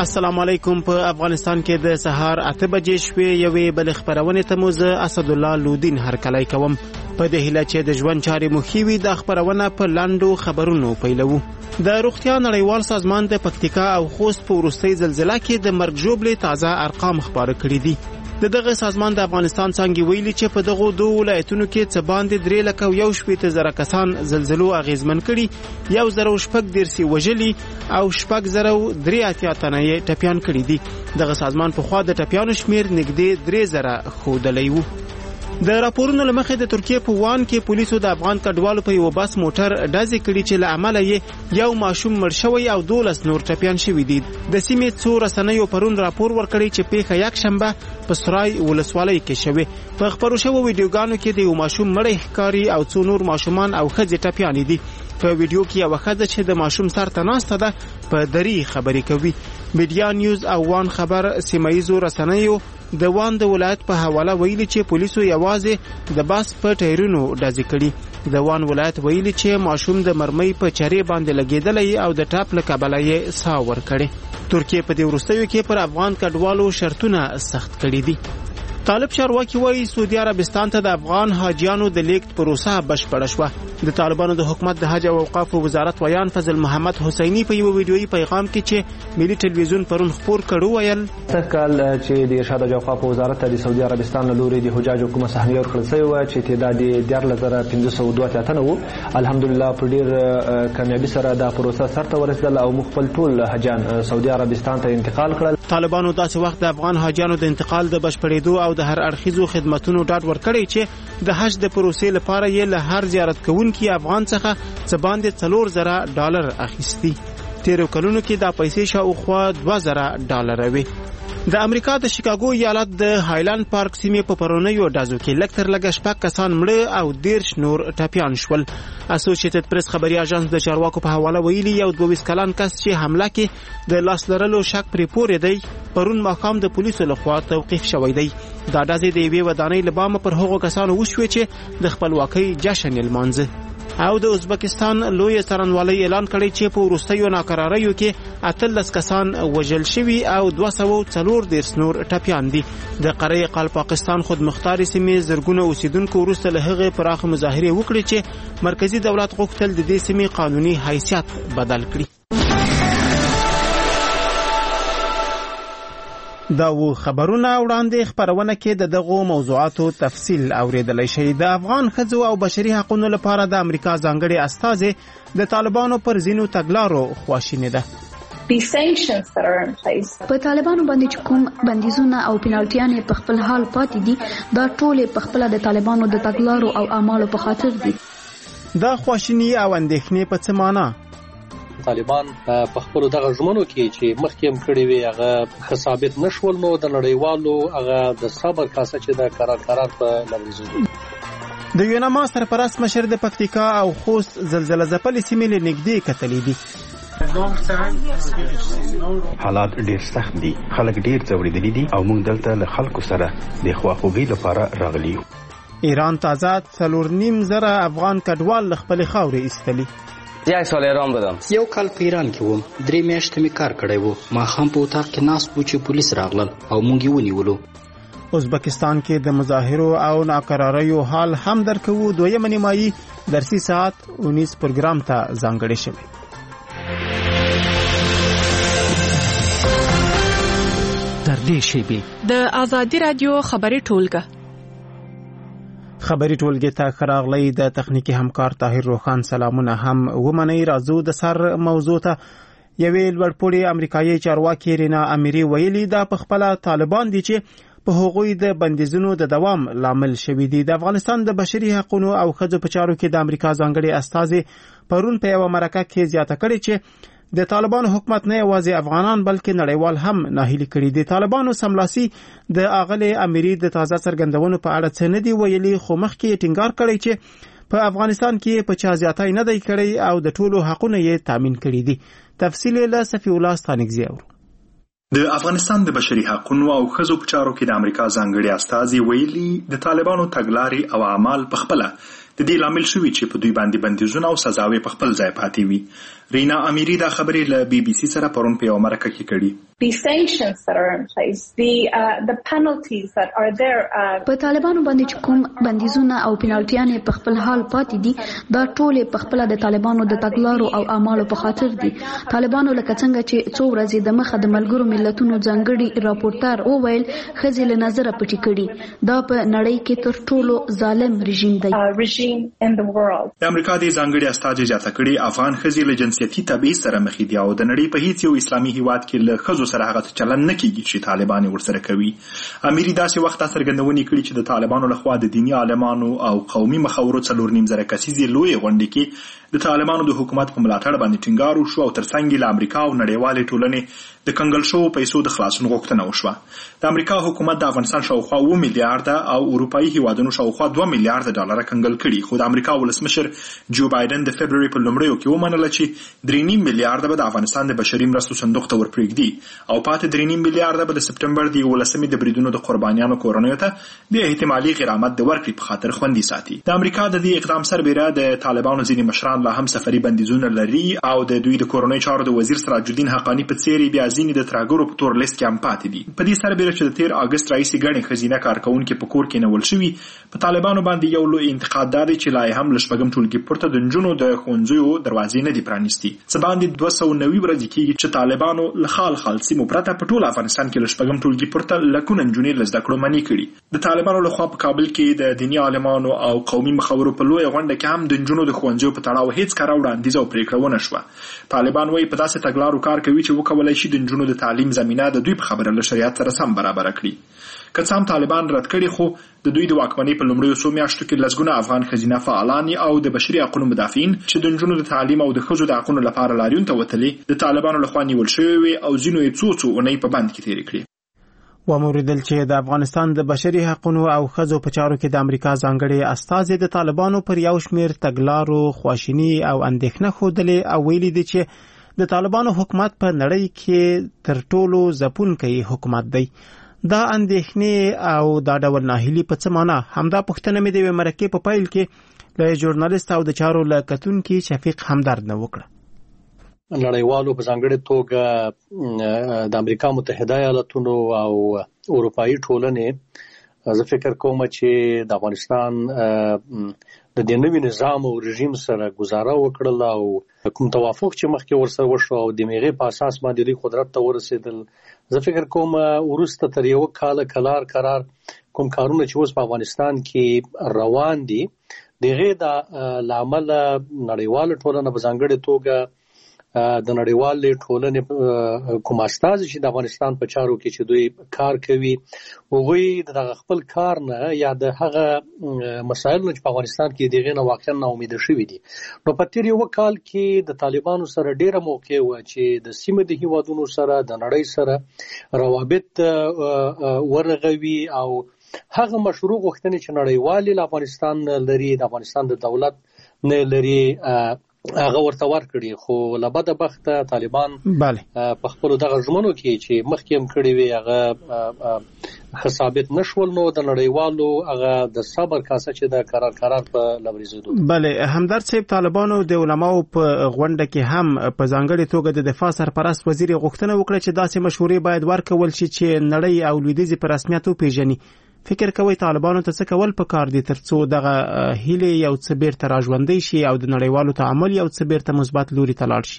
السلام علیکم. په افغانستان کې د سهار 8 بجې شوې یوې بل خبرونه ته مو زه اسد الله لودین هرکلی کوم. په دې هیله چې د ژوند چارې مو ښې وي د خبرونه په لاندو خبرونو پیلوو. د روغتیا نړیوال سازمان د پکتیکا او خوست په وروستۍ زلزلہ کې د مرګ ژوبلې تازه ارقام خبره کړي دي. دغه سازمان د افغانستان څنګه ویلي چې په دغه دوه ولایتونو کې څه باندې 3,170,000 کسان زلزلو اغیزمن کړي، 1,040 وژلي او 6,083 تنه یې ټپیان کړي دي. دغه سازمان په خوا د ټپیانو شمیر نږدې 3,000 ښودلی وو. د راپورونو لمخې د ترکیه په وان کې پولیسو د افغان کډوالو په یو بس موټر ډزې کړي چې له امله یې یو ماشوم مړ شوی او 12 نور ټپیان شوي دي. د سیمې څو رسنیو پرون راپور ورکړی چې پیښه یکشنبه په سرای ولسوالۍ کې شوې. په خبرو شوو ویډیوګانو کې د یو ماشوم مړی ښکاري او څو نور ماشومان او ښځې ټپیانې دي. په ویډیو کې یو ښځه چې د ماشوم سر ته ناسته ده په دري خبرې کوي. میډیا نیوز او وان خبر سیمایزو رسنیو د وان د ولایت په حواله ویلي چې پولیسو یوازې د باس په ټایرونو ډزې کړي. د وان ولایت ویلي چې ماشوم د مرمۍ په چرې باندې لګېدلی او د ټاپ له کبله یې ساه ورکړې. ترکیه په دې وروستیو کې پر افغان کډوالو شرطونه سخت کړي دي. طالب چارواکي وایي سعودي عربستان ته د افغان حاجیانو د لیږد پروسه بشپړه شوه. د طالبانو د حکومت د حج او اوقافو وزارت ویان فضل محمد حسیني په یو ویډیويي پیغام کې چې ملي ټلویزیون پرون خبر کړو ویل کال چې د ارشاد او اوقافو وزارت د سعودي عربستان له لوري د حجاج حکومت صحنه ورکړل شوی و چې تعداد یې 1,502 تنه وو. الحمدلله په ډیر کامیابی سره دا پروسه سرته ورسېدل او مخبل ټول حجان سعودي عربستان ته انتقال کړل. طالبانو داسې وخت د افغان حاجیانو د انتقال د بشپړېدو او د هر اړخیزو خدماتونو ډاډ ورکړی چې د حج د پروسې لپاره یې له هر زیارت کوونکي افغان څخه څه باندې $4,000 اخیستي. تیرو کلونو کې دا پیسې شاوخوا $2,000 وي. د امریکا د شیکاګو ایالت د هایلند پارک سیمې په پرونیو ډزو کې لږ تر لږه 6 کسان مړه او 13 نور ټپیان شول. اسوسییټډ پریس خبري اژانس د چارواکو په حواله ویلي یو 22 کلن کس چې حمله کې د لاس لرلو شک پرې پورې دی پرون ماښام د پولیسو لخوا توقیف شوی دی. دا ډزې د یوې ودانۍ له بامه پر هغو کسانو وشوې چې د خپلواکۍ جشن یې لمانځه. او د ازبکستان لوی څارنوالۍ اعلان کړی چې په وروستیو ناقراریو کې 18 کسان وژل شوي او 240 نور ټپیان دي. د قاره قال پاکستان خودمختاري سیمې زرګونه اوسیدونکو وروسته له هغه پراخه مظاهره وکړي چې مرکزی دولت غوښتل د دې سیمې قانوني حیثیت بدل کړي. دا و خبرونه وړاندې خبرونه کې د دغو موضوعاتو تفصیل اوریدلای شي. د افغان ښځو او بشري حقوقو لپاره د امریکا ځانګړي استازي د طالبانو پر ځینو تګلارو خواشینی ده. په طالبانو باندې کوم بندیزونه او پینالټیانې په خپل حال پاتې دي دا ټول په خپل د طالبانو د تګلارو او اعمالو په خاطر دي. دا خواشینی او اندېښنې په څه معنی؟ طالبان په خپل دغه ژمنو کې چې مخکې هم کړی وي هغه ثابت نشول نو د نړیوالو هغه د صبر کاسه چې د قرار په لوريزو. د یوناما سرپرست مشر د پکتیکا او خوست زلزلہ ځپلې سیمې له نږدې کتلې دي. حالات ډیر سخت دي، خلک ډیر ځورېدلي دي او موږ دلته له خلکو سره د خواخوږۍ لپاره راغلي یو. ایران تازه 4.5 افغان کډوال خپل خاورې ایستلي. یک سال ایران بودم. یو کال په ایران کې وم. 3 میاشتې مې کار کړی وو. ما هم په اتاق کې ناست وو چې پولیس راغلل او موږ یې ونیولو. ازبکستان کې د مظاهرو او ناقراریو حال هم درکوو. دویمه نیمایي درسي ساعت 19 پروګرام ته ځانګړی شوی. در دې شیبې د آزادي رادیو خبري ټولګه خبري ټولګه ته خراغلی د تخنیکی همکار طاهر روخان سلامونه هم ومني. راځو د سر موضوع ته. یوې لوړپوړي امریکایي چارواکي رینا اميري ویلي دا په خپل طالبان دي چې په هغوی د بندیزونو د دوام لامل شوی دي. د افغانستان د بشري حقوقو او ښځو په چارو کې د امریکا ځانګړي استازي پرون په یو مرکه کې زیاته کړې چې د طالبانو حکومت نه یوازې افغانان بلکې نړیوال هم ناهیلي کړي دي. طالبانو سملاسي د اغلی اميري د تازه څرګندونو په اړه څه نه دی ویلي، خو مخکې ټینګار کړی چې په افغانستان کې په چا زیاتای نه دی کړی او د ټولو حقوقو یې تامین کړي دي. تفصیل له صفی الله ستانګزی اورو. د افغانستان د بشري حقوقو او ښځو په چارو کې د امریکا ځانګړي استازي ویلي د طالبانو تګلارې او اعمال په خپل د دې لامل شوی چې په دوی باندې بندیزونه او سزاوي په خپل ځای پاتې وي. رینا امیری دا خبرې له بي بي سي سره پرون په یو مرکه کې کړي. The sanctions that are in place, the penalties that are there. په طالبانو باندې چې کوم بندیزونه او پینالټیانې په خپل حال پاتې دي دا ټول په خپل د طالبانو د تګلارو او اعمالو په خاطر دي. طالبانو لکه څنګه چې څو ورځې د مخه د ملګرو ملتونو ځانګړي راپورټر وویل ښځې له نظره پټې کړي. دا په نړۍ کې تر ټولو ظالم رژیم دی. د امریکا د ځانګړي استازي زیاته کړي افغان ښځې له جنسیتي تبعیض سره مخ دي او د نړۍ په هیڅ یو اسلامي هیواد کې له ښځو سره هغه چلن نه کیږي چې طالبان ورسره کوي. امیری داسې وخت څرګندونې کړي چې د طالبانو لخوا د دینی عالمانو او قومي مخورو 4.5 کسیزې لوی غونډې کې د طالبانو د حکومت په ملاتړ باندې ټینګار وشو او ترڅنګ له امریکا او نړیوالې ټولنې د کنګل شوو پیسو د خلاصون غوښتنه وشوه. د امریکا حکومت د افغانستان شاوخوا 1 میلیارډ او اروپאי هیوادونو شاوخوا 2 میلیارډ ډالر کنګل کړي، خو د امریکا ولسمشر جو بایدن د فبرवरी په لومړیو کې ومنله چې 3.5 میلیارډ به د افغانستان د بشري مرستو صندوق ته ورپرېږدي او پاتې 3.5 میلیارډ به د سپټمبر د 11مې د بریدونو د قربانیانو کورنیو ته د احتمالي غرامت د ورکړې په خاطر خوندي ساتي. د امریکا د دې اقدام سربېره د طالبانو ځینې مشران لا هم سفري بندیزونه لري او د دوی د کورنۍ چارو د وزیر سراج الدین حقانی په څېر بیا ځینې د ترهګرو په تور لیست کې هم پاتې دي. په دې سربېره چې د 13 اگست راهیسې ګڼې ښځینه کارکوونکې په کور کې نیول شوي، په طالبانو باندې یو لوی انتقاد دا دی چې لا هم له شپږم ټولګي پورته د نجونو د ښوونځیو دروازې نه دي پرانیستي. څه باندې 290 ورځې کېږي چې طالبانو له خال سیمو پرته په ټول افغانستان کې له شپږم ټولګي پورته لکونه نجونې له زده کړو منع کړي. د طالبانو لخوا په کابل کې د دیني عالمانو او قومي مخورو په لویه غونډه کې هم د نجونو د ښوونځیو په تړاو هیڅ کار وړاندیز او پریکړه ونه شوه. طالبان وايي په داسې تګلارو کار کوي چې وکولای شي د نجونو د تعلیم زمینه د دوی په خبره له شریعت سره سم برابر کړي. که څه هم طالبان رد کړي، خو د دوی د واکمنۍ په لومړیو څو میاشتو کې لسګونه افغان ښځینه فعالان او د بشري حقوقو مدافعین چې د نجونو د تعلیم او د ښځو د حقوقو لپاره لاریون ته وتلي د طالبانو لخوا نیول شوي وي او ځینو یې څو اونۍ په بند کې تېرې کړې. وموریدل چې د افغانستان د بشري حقوقو او ښځو په چارو کې د امریکا ځانګړي استازي د طالبانو پر یو شمېر تګلارو خواشیني او اندېښنه ښودلې او ویلي دي چې د طالبانو حکومت په نړۍ کې تر ټولو ځپونکی حکومت دی. دا اندېښنې او دا ډول ناهیلي په څه معنا؟ همدا پوښتنه مې د یوې مرکې په پیل کې له ژورنالیست او د چارو له کتونکي شفیق همدرد نه وکړه. نړیوالو په ځانګړې توګه د امریکا متحده ایالاتونو او اروپאי ټولنې زه فکر کوم چې د افغانستان د دې نوي نظام او رژیم سره گزاره وکړل او کوم توافق چې مخکې ورسره وشو او د میغې په اساس باندې دوی قدرت ته ورسېدل، زه فکر کوم وروسته تر یو کال قرار کوم کارونه چې اوس په افغانستان کې روان دي دغه د لامل نړیواله ټولنه په ځانګړې توګه د نړیوالې ټولنې کوم استازي چې د افغانستان په چارو کې چې دوی کار کوي هغوی د خپل کار نه یا د هغه مسایلو چې په افغانستان کې دغه نه واقعا ناامیده شوي دي. نو په تیر یو کال کې د طالبانو سره ډیره موقع و چې د سیمې د هیوادونو سره د نړۍ سره روابط ورغوي او هغه مشروع غوښتنې چې نړیوالې له افغانستان لري د افغانستان د دولت نه لري هغه ورته ورکړي، خو له بده بخته طالبان په خپل دغه ژمنو کې چې مخکې هم کړي وي هغه ثابت نشول. نو د نړیوالو هغه د صبر کاسه چې د قرار په لوريزیدو. بله همدرد صاحب، طالبانو د علماو په غونډه کې هم په ځانګړې توګه د دفاع سرپرست وزیر غوښتنه وکړه چې داسې مشورې باید ورکول شي چې نړۍ او لویدیځ په رسمیت وپیژني. فکر کوي طالبانو ته څه کول پکار دي ترڅو دغه هیله یو څه بیرته راژوندي شي او د نړیوالو تعامل یو څه بیرته مثبت لوري ته لاړ شي؟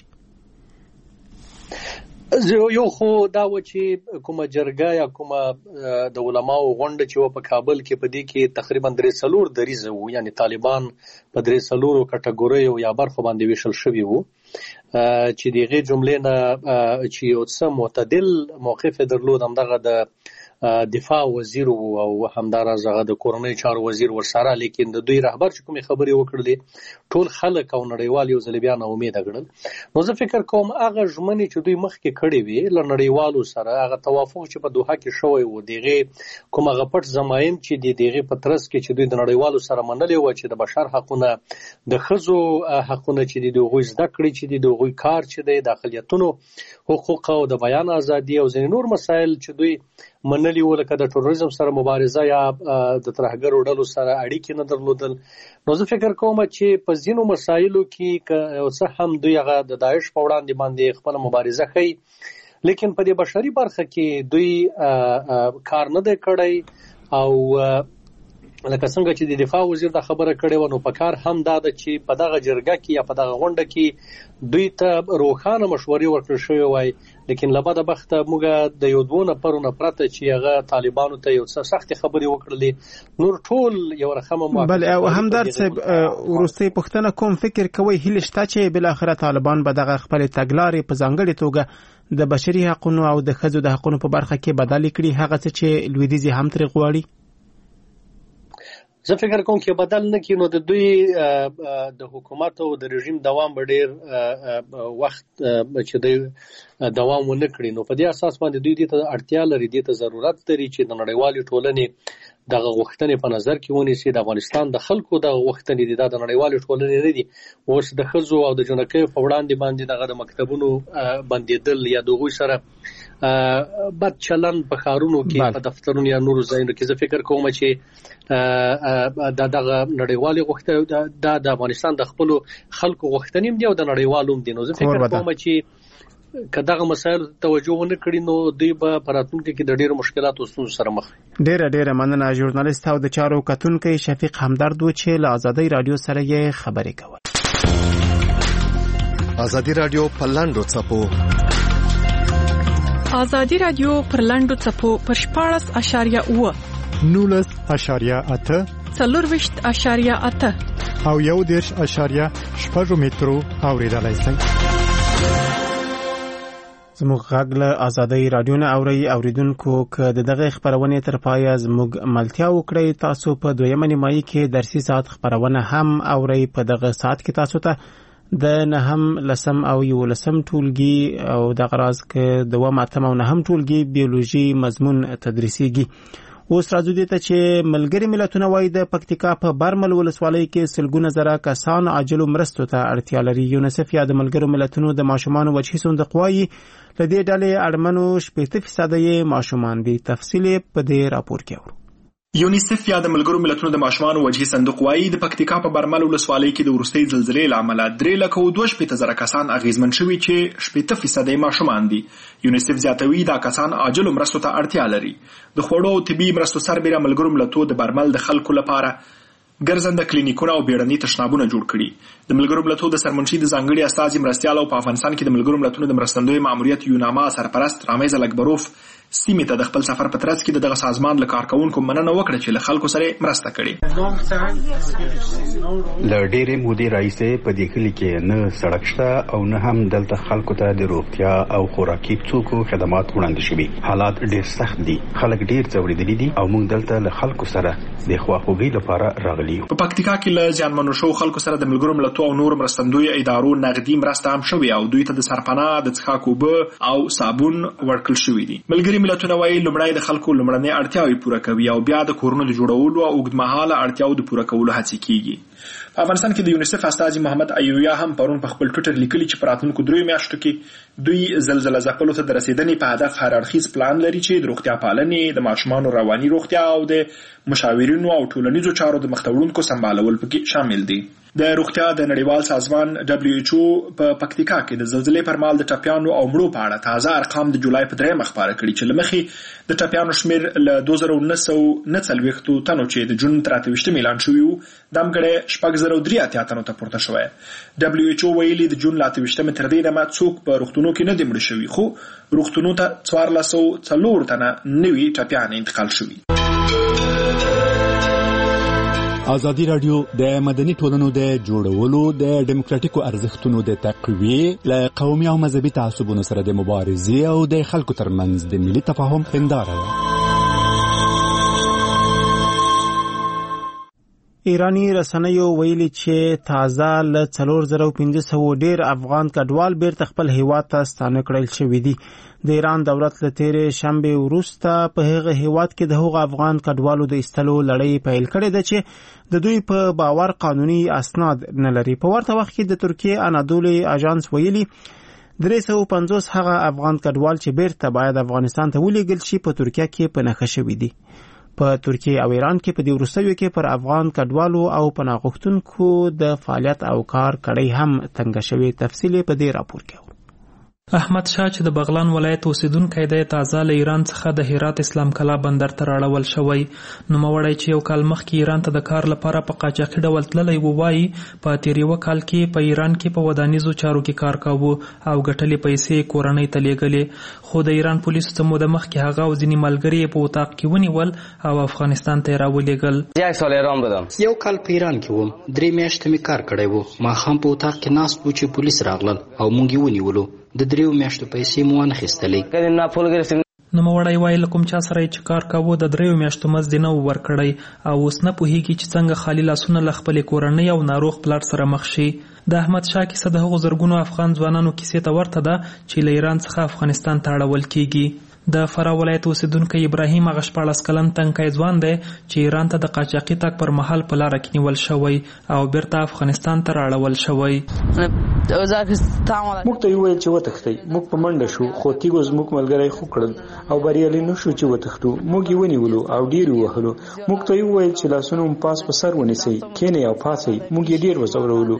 یو خو دا و چې کومه جرګه یا کومه د علماو غونډه چې و په کابل کې په دې کې تقریبا 3 دریزه وو، یعنی طالبان په 3 کټګوریو یا برخو باندې ویشل شوي وو چې دغه جملې نه چې یو څه معتدل موقف درلود همدغه د دفاع وزیر او همدارنګه د کورنۍ چارو وزیر ورسره، لیکن د دوی رهبر چې کومې خبرې وکړلې ټول خلک او نړیوال یو ځل بیا امید کړل. نو زه فکر کوم هغه ژمنې چې دوی مخکې کړې وي له نړیوالو سره هغه توافق چې په دوحه کې شوی و دغه کوم هغه پټ ضماین چې دغه په ترڅ کې چې دوی د نړیوالو سره منلې و چې د بشر حقوقونه د ښځو حقوقونه چې د دوی زده کړې چې د دوی کار چې د داخلیتونو حقوق او د بیان ازادي او ځینې نور مسایل چې دوی منلي و لکه د تروریزم سره مبارزه یا د ترهګرو ډلو سره اړیکې نه درلودل. نو زه فکر کوم چې په ځینو مسایلو کې یو څه هم دوی هغه د داعش په وړاندې باندې خپل مبارزه کوي، لیکن په دې بشري برخه کې دوی کار نه دی کړی او لکه څنګه چې د دفاع وزیر دا خبره کړې و، نو په کار هم دا ده چې په دغه جرګه کې یا په دغه غونډه کې دوی ته روښانه مشورې ورکړل شوې وای، لیکن له بده بخته موږ د یو دوه نفرونو پرته چې هغه طالبانو ته یو څه سختې خبرې وکړلې، نور ټول یو رقم بل او همدار صاحب ورستي پښتنه کوم فکر کوي هیله شته چې بل اخره طالبان به دغه خپل تګلارې په ځانګړي توګه د بشري حقوقو او د ښځو د حقوقو په برخه کې بدل کړي، هغه څه چې لویدیځ هم تر غواړي؟ زه فکر کوم چې بدل نه کینو د دوی د حکومت او د رژیم دوام به ډیر وخت چې د دوام ونه کړي، نو په دې اساس باندې دوی ته اړتیا لري، ته ضرورت لري چې د نړیوالې ټولنې دغه غوښتنې په نظر کې ونیسي. د افغانستان د خلکو د غوښتنې دي د نړیوالې ټولنې نه دي. اوس د ښځو او د جنکیو په وړاندې باندې دغه د مکتبونو بندېدل یا د هغوی سره بد چلن په ښارونو کې په دفترونو یا نورو ځایونو کې، زه فکر کوم چې دغه نړیوالې غوښتنې د افغانستان د خپلو خلکو غوښتنې دي او د نړیوالو هم دي. نو زه فکر کوم چې که دغه مسایل توجه ونه کړي نو دوی به په راتلونکي کې د ډېرو مشکلاتو ستونزو سره مخ وي. ډېره مننه. ژورنالیست او د چارو کتونکی شفیق همدرد و چې له ازادۍ رادیو سره یې خبرې کول. ازادي رادیو په لاندو څپو ازادي رادیو پر لاندو څپو پر 14.8 19.8 24.8 او 1.6 مترو اوریدلای شئ. زموږ غږ له ازادۍ رادیو نه اوریدونکو که دغه خبرونه تر پایه زموږ ملتیا وکړئ، تاسو په دویمه نیمایي کې درسي ساعت خبرونه هم اورئ. په دغه ساعت کې تاسو ته د نهم لسم او یولسم ټولګي او د غراز کې دوه ماتم او نهم ټولګي بیولوژي مضمون تدریسيږي. اوس راځو دې ته چې ملګری ملتونه وايي د پکتیکا په برمل ولسوالۍ کې سلګونه زره کسان عاجلو مرستو ته اړتیا لري. یونیسف یا د ملګرو ملتونو د ماشومانو وجهي صندوق وايي له دې ډلې اړمنو 80% ماشومان دي. تفصیل په دې راپور کې اورو. یونیسف یا د ملګرو ملتونو د ماشومانو وجهي صندوق وايي د پکتیکا په برمل ولسوالۍ کې د وروستۍ زلزلې له امله 3,22,000 کسان اغیزمن شوي چې 80% ماشومان دي. یونیسف زیاتوي دا کسان عاجلو مرستو ته اړتیا لري. د خوړو او طبي مرستو سربېره ملګرو ملتونو د برمل د خلکو لپاره ګرځنده کلینیکونه او بیړني تشنابونه جوړ کړي. د ملګرو ملتونو د سرمنشي د ځانګړي استازي مرستیال او په افغانستان کې د ملګرو ملتونو د مرستندوی ماموریت یوناما سرپرست رامیز الکبروف سیمې ته د خپل سفر په ترڅ کې دغه سازمان له کارکونکو مننه وکړه چې له خلکو سره مرسته کړي. له ډېرې مودې راهیسې په دې کلي کې نه سړک شته او نه هم دلته خلکو ته د روغتیا او خوراکي توکو خدمات وړاندې شوي. حالات ډېر سخت دي، خلک ډېر ځورېدلي دي او موږ دلته له خلکو سره د خواخوږۍ لپاره راغلي یو. په پکتیکا کې له زیانمنو شوو خلکو سره د ملګرو ملتونو او نور مرستندوی ادارو نغدي مرسته هم شوې او دوی ته د سرپناه، د څښاک اوبه او صابون ورکړل شوي دي. ملګري ملتونه وايي لومړی د خلکو لومړنۍ اړتیاوې پوره کوي او بیا د کورونو د جوړولو او اوږدمهاله اړتیاو د پوره کولو هڅې کیږي. په افغانستان کې د یونیسف استازي محمد ایویا هم پرون په خپل ټویټر لیکلي چې په راتلونکو 3 میاشتو کې دوی زلزله ځپلو ته د رسیدنې په هدف هر اړخیز پلان لري چې د روغتیا پالنې، د ماشومانو رواني روغتیا او د مشاورینو او ټولنیزو چارو د مخته شاملول پکې شامل دي. د روغتیا د نړیوال سازمان WHO په پکتیکا کې د زلزلې پر مهال د ټپیانو او مړو په اړه تازه ارقام د جولای په 3 خبره کړي چې لمخې د ټپیانو شمیر له 2940 تنو چې د جون 23 اعلان شوی وو دمګړې 4083 تنو ته پورته شوی. WHO ویلي د جون 23 تر دې دمه څوک په روغتونو کې نه دي مړ شوي، خو روغتونو ته 1404 تنه نوي ټپیان انتقال شوي. ازادي رادیو د مدني ټولنو د جوړولو، د ډیموکراتیکو ارزښتونو د تقویې، له قومي او مذهبي تعصبونو سره د مبارزې او د خلکو ترمنځ د ملي تفاهم هنداره ده. ایرانی رسنیو ویلي چې تازه له 4500 ډیر افغان کډوال بیرته خپل هیواد ته ستانه کړل شوي دي. د ایران دولت له تیرې شنبې وروسته په هغه هیواد کې د هغو افغان کډوالو د ایستلو لړۍ پیل کړې ده چې د دوی په باور قانوني اسناد نه لري. په ورته وخت کې د ترکیې انادولي اژانس ویلي 350 هغه افغان کډوال چې بیرته باید افغانستان ته ولېږل شي په ترکیه کې په نښه شوي دي. په ترکیه او ایران کې په دې وروستیو کې پر افغان کډوالو او پناه غوښتونکو د فعالیت او کار کړۍ هم تنګه شوې. تفصیل په دې راپور کې. احمد شاه چې د بغلان ولایت اوسیدونکی دی تازه له ایران څخه د هرات اسلام کلا بندر ته راړول شوی. نوموړی چې یو کال مخکې ایران ته د کار لپاره په قاچاقي ډول تللی و وایي په تیر یو کال کې په ایران کې په ودانیزو چارو کې کار کاوه او ګټلې پیسې کورنۍ ته لیږلې. خو د ایران پولیسو څه موده مخکې هغه او ځینې ملګري یې په اطاق کې ونیول او افغانستان ته یې راولېږل. یو کال په ایران کې وم، 3 میاشتې مې کار کړی و. ماښام په اطاق کې ناست و چې پولیس راغلل او موږ یې ونیولو. د 3 میاشتو پیسې مو وانخیستلې. نوموړی وایي له کوم چا سره چې کار کاوه د 3 میاشتو مزد نه ورکړی او اوس نه پوهیږي چې څنګه خالي لاسونه له خپلې کورنۍ او ناروغ پلار سره مخ شي. د احمد شاه کیسه د هغو زرګونو افغان ځوانانو کیسې ته ورته ده چې له ایران څخه افغانستان ته اړول کیږي. د فراه ولایت اوسیدونکی ابراهیم هغه 14 کلن تنکی ځوان دی چې ایران ته د قاچاقي تګ پر مهال په لاره کې نیول شوی او بیرته افغانستان ته راړول شوی. موږ ته ویل چې وتښتئ. موږ په منډه شو خو تیګو زموږ ملګری خو کړل او بریالي نه شو چې وتښتو. موږ یې ونیولو او ډیر وهلو. موږ ته ویل چې لاسونه مو پاس په سر ونیسئ، کینئ او پاسئ. موږ یې ډیر وځورولو.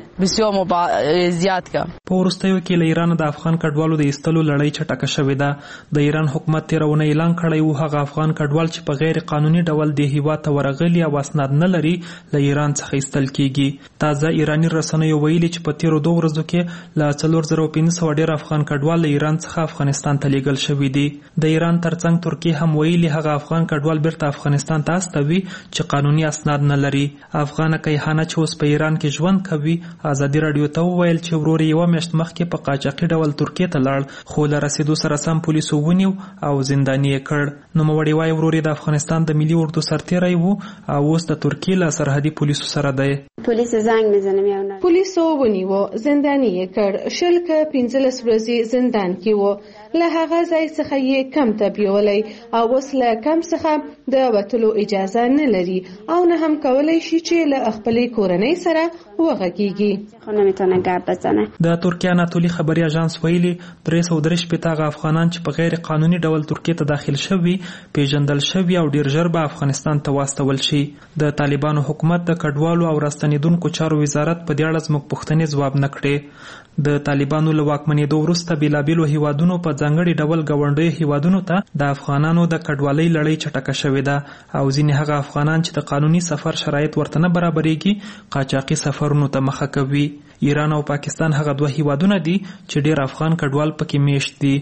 په وروستیو کې له ایران د افغان کډوالو د ایستلو لړۍ چټکه شوې ده. د ایران حکومت تیرونه اعلان کړی و هغه افغان کډوال چې په غیر قانوني ډول د هیواد ته ورغلي او اسناد نه لري له ایران څخه ایستل کیږي. تازه ایرانی رسنیو ویلي چې په تیرو 2 ورځو کې له 4500 ډیر افغان کډوال له ایران څخه افغانستان ته لیږل شوي دي. د ایران ترڅنګ ترکیه هم ویلي هغه افغان کډوال بیرته افغانستان ته استوي چې قانوني اسناد نه لري. افغان کیهانه چې اوس په ایران کې ژوند کوي ازادي رادیو ته وویل چې ورور یې 1 میاشت مخکې په قاچاقي ډول ترکیه ته لاړ خو له رسیدو سره سم پولیسو ونیو او زنداني یې کړ. نوموړی وایي ورور یې د افغانستان د ملي اردو سرتیری و او اوس د ترکیې له سرحدي پولیسو سره دی. پولیسو ونیو، زنداني یې کړ. 15 ورځې زندان کې و. له هغه ځای څخه یې کم ته بیولی او اوس له کم څخه د وتلو اجازه نه لري او نه هم کولی شي چې له خپلې کورنۍ سره وغږیږي. د ترکیه اناتولي خبري اژانس ویلي 383 افغانان چې په غیر قانوني ډول ترکیه ته داخل شوي پیژندل شوي او ډیر ژر به افغانستان ته واستول شي. د طالبانو حکومت د کډوالو او راستنیدونکو چارو وزارت په دې اړه زموږ پوښتنې ځواب نه کړې. د طالبانو له واکمنېدو وروسته بیلابیلو هیوادونو په ځانګړي ډول ګاونډیو هیوادونو ته د افغانانو د کډوالۍ لړۍ چټکه شوې ده او ځینې هغه افغانان چې د قانوني سفر شرایط ورته نه برابرېږي قاچاقي سفرونو ته مخه کوي. ایران او پاکستان هغه 2 هیوادونه دي چې ډیر افغان کډوال پکې میشت دي.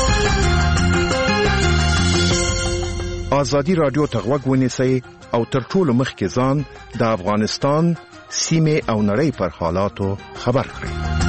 ازادي رادیو ته غوږ ونیسئ او تر ټولو مخکې ځان د افغانستان سیمه او نړۍ پر حالاتو خبر کړئ.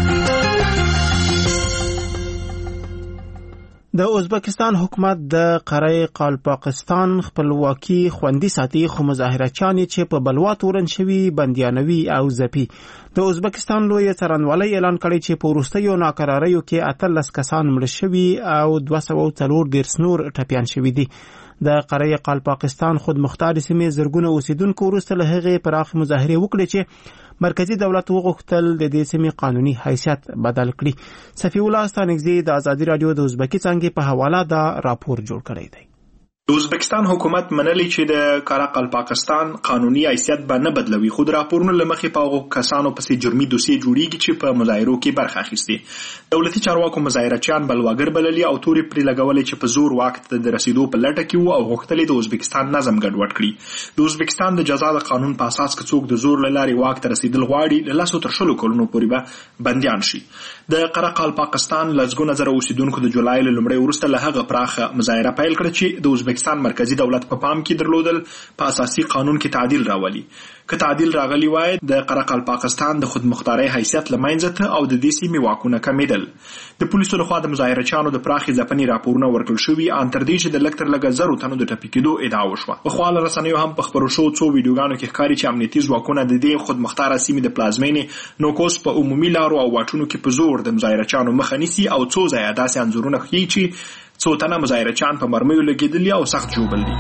د ازبکستان حکومت د قاره قالپاقستان خپلواکي خوندي ساتي خو مظاهرچیان چې په بلوا تورن شوي بنديانوي او ځپي. د ازبکستان لوی څارنوالۍ اعلان کړی چې په وروستیو ناکراریو کې 18 کسان مړ شوي او 240 نور ټپيان شوي دي. د قاره قالپاقستان خود مختار سیمې زرګونه اوسیدونکو وروسته له هغې پراخ مظاهره وکړي چې مرکزی دولت وغوښتل د دې سیمې قانوني حیثیت بدل کړي. صفی الله ستانګزی د ازادي رادیو د ازبکی څنګه په حواله دا راپور جوړ کړی دی. د ازبکستان حکومت منلی چې د قاره قالپاقستان قانوني حیثیت به نه بدلوي خو د راپورونو لمخې په هغو کسانو پسې جرمي دوسیې جوړیږي چې په مظاهرو کې برخه اخیستي. دولتي چارواکو مظاهرچیان بلواګر بللي او تورې پرې لګولې چې په زور واک ته د رسیدو په لټه کې وو او غوښتل د ازبکستان نظم ګډوډ کړي. د ازبکستان د جزا د قانون په اساس که څوک د زور له لارې واک ته رسیدل غواړي له 10 تر 20 کلونو پورې به بندیان شي. د قاره قالپاقستان لږ زره اوسیدونکو د جولای له لومړۍ وروسته له هغه پراخه مظاهره پیل کړه چې د ازبکستان مرکزی دولت په پام کې درلودل په اساسي قانون کې تعدیل راولي. که تعدیل راغلی وای د قاره قالپاقستان د خودمختارۍ حیثیت لمنځه ته او د دې سیمې واکونه کمیدل. د پولیسو لخوا د مظاهرچیانو د پراخي ځپنې راپورونه ورکړل شوي ان تر دې چې د لکټر لګ زرو تنو د ټپي کېدو ادعا وشوه. په خواله رسنیو هم په خبرو شو څو ویډیوګانو کې ښکاري چې امنیتي ځواکونه د دې خودمختاره سیمې د پلازمینې نوکوس په عمومي لارو او واټونو کې په زور د مظاهرچیانو مخه نیسي او څو ځایه داسې انځورونه ښیي چې څو تنه مظاهرچیان په مرمیو لګېدلي او سخت ژوبل دي.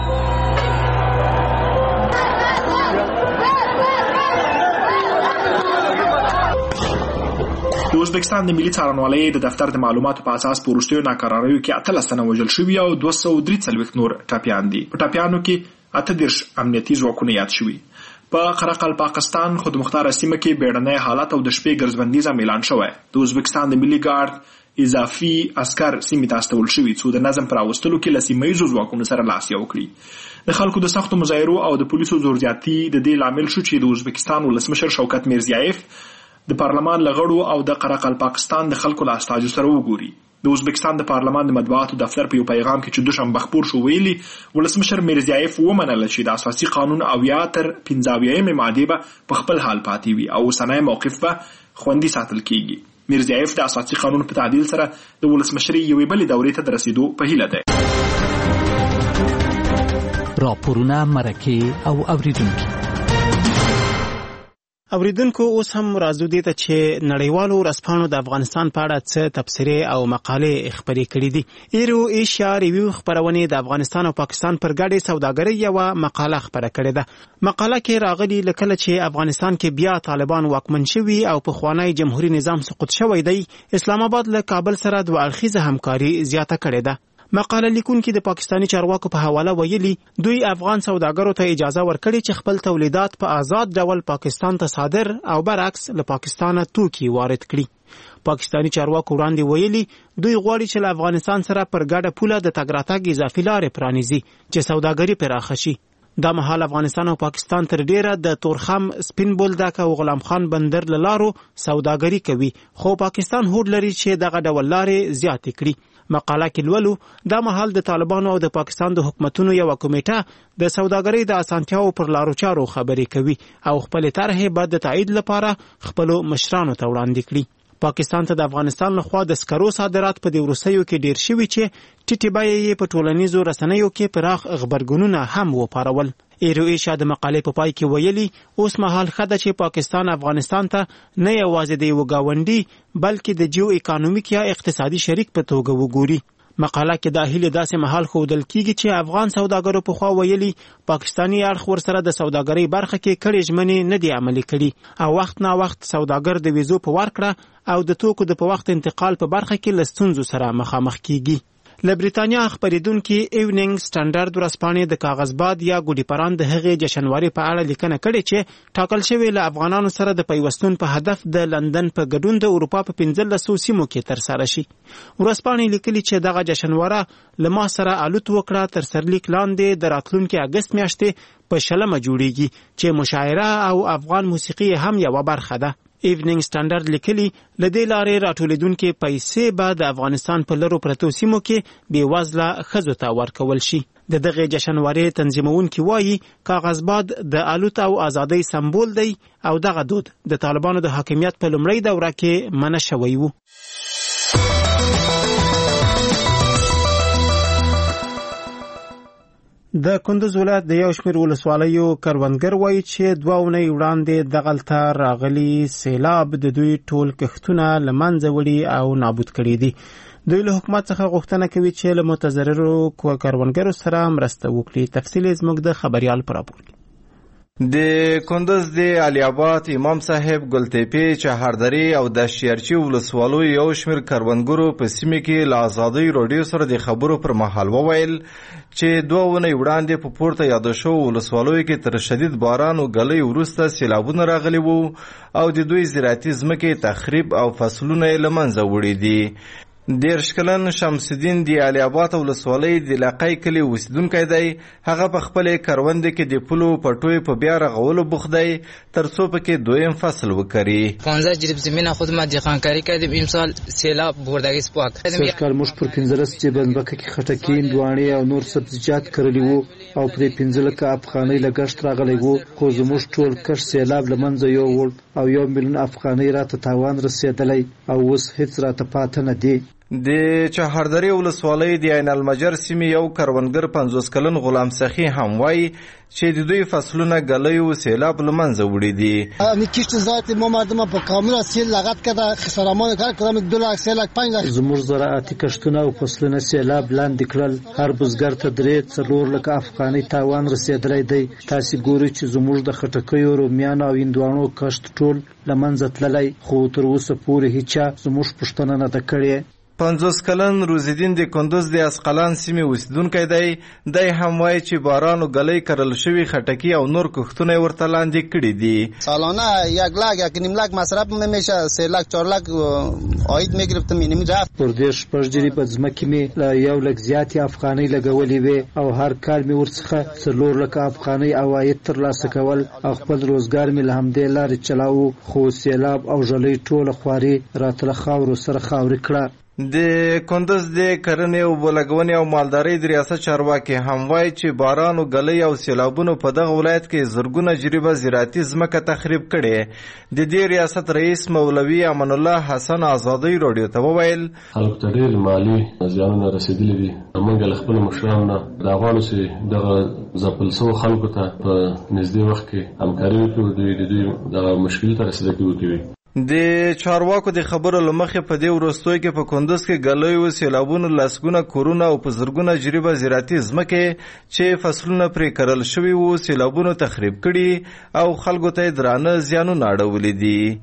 د ازبکستان د ملي څارنوالۍ د دفتر د معلوماتو په اساس په وروستیو ناکراریو کې 18 تنه وژل شوي او 243 نور ټپیان دي. په ټپیانو کې 38 امنیتي ځواکونه یاد شوي. په قره پاکستان خودمختار سیمه کې بیړنی حالت او د شپې ګرځبندیز اعلان شوی. د ازبکستان د ملي ګارد اضافي عسكر سیمې ته استول شوي څو د نظم پر راوستلو کې له سیمه ییزو ځواکونو سره لاس یو کړي. د خلکو د سختو مظاهرو او د پولیسو زور زیاتي د دې لامل شو چې د ازبکستان ولسمشر شوکت میرزیایف د پارلمان لغړو او د قره پاکستان د خلکو له استازو سره وګوري. د ازبکستان د پارلمان د مطبوعاتو دفتر په یو پیغام کې چې دوشنبه خبر شو ویلي ولسمشر میرزیایف ومنله چې د اساسي قانون اویا تر 15 ماده به په خپل حال پاتې وي او اوسنی موقف به خوندي ساتل کیږي. میرزیایف د اساسي قانون په تعدیل سره د ولسمشرۍ یوې بلې دورې ته د رسیدو په هیله ده. راپورونه مرکه او اوریدونکو اوس هم راځو دې ته چې نړیوالو ورځپاڼو د افغانستان په اړه څه تبصرې او مقالې خپرې کړې دي. ایرو ایشیا ریویو خبرونه د افغانستان او پاکستان پر ګډې سوداګرۍ یو مقاله خبره کړې ده. مقاله کې راغلي لکه چې افغانستان کې بیا طالبان واکمن شوي او په خوانی جمهوریت نظام سقوط شوی دی، اسلام آباد له کابل سره دوه اړخیزه همکاري زیاته کړې ده. مقاله لیکونکي د پاکستانی چارواکو په حواله ویلي دوی افغان سوداګرو ته اجازه ورکړي چې خپل تولیدات په آزاد ډول پاکستان ته صادر او برعکس له پاکستانه توکي وارد کړي. پاکستانی چارواکو وړاندې ویلي دوی غواړي چې له افغانستان سره پر ګډه پوله د تګ راتګ اضافي لارې پرانیزي چې سوداګري پراخه شي. دا مهال افغانستان او پاکستان تر ډیره د تورخم، سپین بولدک او غلام خان بندر له لارو سوداګري کوي، خو پاکستان هوډ لري چې دغه ډول لارې زیاتې کړي. مقاله کې لولو دا مهال د طالبانو او د پاکستان د حکومتونو یو کمیټه د سوداګرۍ د اسانتیاو پر لارو چارو خبرې کوي او خپل طرحې بعد د تایید لپاره خپل مشرانو ته وړاندې کړي. پاکستان ته د افغانستان لخوا د سکرو صادرات په د وروستیو کې ډیر شوي چې ټیټې بیې یې په ټولنیزو رسنیو کې پراخ خبرګونونه هم وپارول. ایرو ایشیا د مقالې په پای کې ویلي اوس مهال ښه ده چې پاکستان افغانستان ته نه یوازې د یو ګاونډي بلکې د جیو اکانومیک یا اقتصادي شریک په توګه وګوري. مقاله کې د هیله داسې محل ښودل کیږي چې افغان سوداګرو په خوا ویلي پاکستانی اړخ ورسره د سوداګرۍ برخه کې کړي ژمنې نه دي عملي کړي او وخت نا وخت سوداګر د ویزو په ورکړه او د توکو د په وخت انتقال په برخه کې له ستونزو سره مخامخ کیږي. له بریتانیا خبرېدونکي ایونینګ سټانډرډ ورځپاڼې د کاغذباد یا ګوډي پران د هغې جشنواري په اړه لیکنه کړې چې ټاکل شوی له افغانانو سره د پیوستون په هدف د لندن په ګډون د اروپا په 1500 سیمو کې ترسره شي. ورځپاڼې لیکلي چې دغه جشنواره له ما سره الوت وکړه تر سرلیک لاندې د راتلونکي اګست میاشتې په شلمه جوړیږي چې مشاعره او افغان موسیقي هم یو برخه ده. ایونینګ سټانډرډ لیکلي لدې لارې راټولیدونکو پیسې به د افغانستان په لرو پرتو سیمو کې بې وزله ښځو ته ورکول شي. د دغه جشنواري تنظیمونکي وایي کاغذباد د الوت او ازادۍ سمبول دی او دغه دود د طالبانو د حاکمیت په لومړۍ دوره کې منع شوی وو. د کندوز ولایت د یو شمېر ولسوالیو کروندګر وایي چې 2 اونۍ وړاندې دغلته راغلي سیلاب د دوی ټول کښتونه له منځه وړي او نابود کړي دي. دوی له حکومت څخه غوښتنه کوي چې له متضررو کروندګرو سره مرسته وکړي. تفصیل زموږ د خبريال پر راپور. د کندوز د علي آباد امام صاحب ګلتیپی چهاردری او د شیرچی ولسوالو یو شمیر کروندګرو په سیمه کې له ازادۍ رادیو سره د خبرو پر مهال وویل چې 2 اونۍ وړاندې په پورته یاد شو ولسوالو کې تر شدید باران او غلې ورسته سیلابونه راغلي وو او د دوی زراعتي ځمکې تخریب او فصلونه له منځه وړي دي. دېرش کلن شمس الدین د علي آباد ولسوالۍ د علاقې کلي اوسیدونکی دی. هغه په خپلې کروندې کې د پلو پټوی په بیا رغولو بوخت دی ترڅو پکې دویم فصل وکړي. 15 جریب زمینه خودمه دهقانکاری کردیم امسال سیلاب بردگی سپاک سرکار موږ پر 15 جبنبکه کې خټکین دوانې او نور سبزیجات کرلی وو او پر 15 لک افغانۍ لګښت راغلی وو خو زموږ ټول کښ سیلاب لمنځه یوړ او 1 میلیون افغانۍ راته تاوان رسیدلی او اوس هیڅ راته پاتې نه دی. د چهاردری ولسوالۍ د عین المجر سیمې یو کروندګر 50 کلن غلام سخی هم وایي چې د دوی فصلونه ګلۍ او سیلاب له منځه وړي دي. می کشت ذات ما مردم په کامل سیل لغت کده خسارمان کار کړم 2 لک 3 لک 5 لک. زموږ زراعتي کښتونه او فصلونه سیلاب لاندې کړل. هر بزګر ته 3-4 لک افغاني تاوان رسیدلی دی. تاسو ګورئ چې زموږ د خټکیو رومیانو او هندوانو کښت ټول له منځه تللی، خو تر اوسه پورې هیچا زموږ پوښتنه نه ده کړې. 50 کلن روزیدین د کندوز د اسقلان سیمې اوسیدونکی دی. دی هم وایي چې باران او ګلۍ کرل شوي خټکي او نور کښتونه ورته لاندې کړي دي. سالانه 1 لک 1.5 لک مصرف میشه، 3 لک 4 لک عاید میگرفتم. اینمی رفت پر دې شپږ جری په ځمکې مې 1 لک زیاتې افغانۍ لګولې وې او هر کال مې ورڅخه 4 لک افغانۍ عواید ترلاسه کول او خپل روزګار مې له همدې لارې چلاوه، خو سیلاب او ژلۍ ټوله خواري راته له خاورو سره خاوري کړه. د کندوز د کرنې او بلګونې او مالدارۍ د ریاست چارواکي هم وایي چې باران او ګلۍ او سیلابونو په دغه ولایت کې زرګونه جریبه زراعتي ځمکه تخریب کړې. د دې ریاست رئیس مولوي امان الله حسن آزادۍ راډیو ته وویل خلکو ته ډېر مالي زیانونه رسېدلي دي. موږ له خپلو مشرانو نه دا غواړو چې دغه ځپل شوو خلکو ته په نږدې وخت کې همکاري وکړو، دوی د دوی دغه مشکل ته رسېدګي وکړي. د چارواکو د خبرو له مخې په دې وروستیو کې په کندوز کې ګلۍ او سیلابونو لسګونه کورونه او په زرګونه جریبه زراعتي ځمکې چې فصلونه پرې کرل شوي وو سیلابونو تخریب کړي او خلکو ته درانه زیانونه اړولي دي.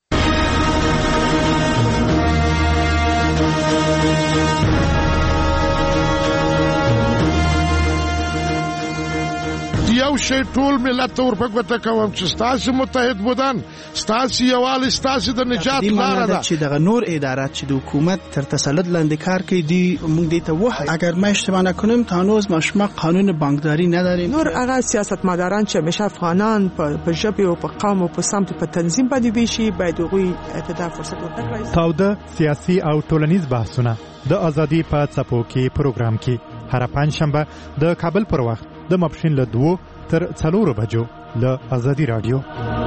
یو شی ټول ملت ته ورپګوته کوم چې ستاسو متحد بودن، ستاسو یووالی، ستاسو د نجات لاره ده. چې دغه نور ادارات چې د حکومت تر تسلط لاندې کار کوي دی موږ دې ته وایو اگر ما اشتباه نکنم تا هنوز ما قانون بانکداری نداریم. نور هغه سیاستمداران چې همیشه افغانان په ژبه او په قوم او په سمت په تنظیم باندې ویشي باید هغوی ته دا فرصت ورکړي. تاوده سیاسي او ټولنیز بحثونه د ازادي په څپو کې پروګرام کې هر پنځشنبه د کابل پر وخت د ماپښین له 2 تر 4 بجو له ازادي رادیو.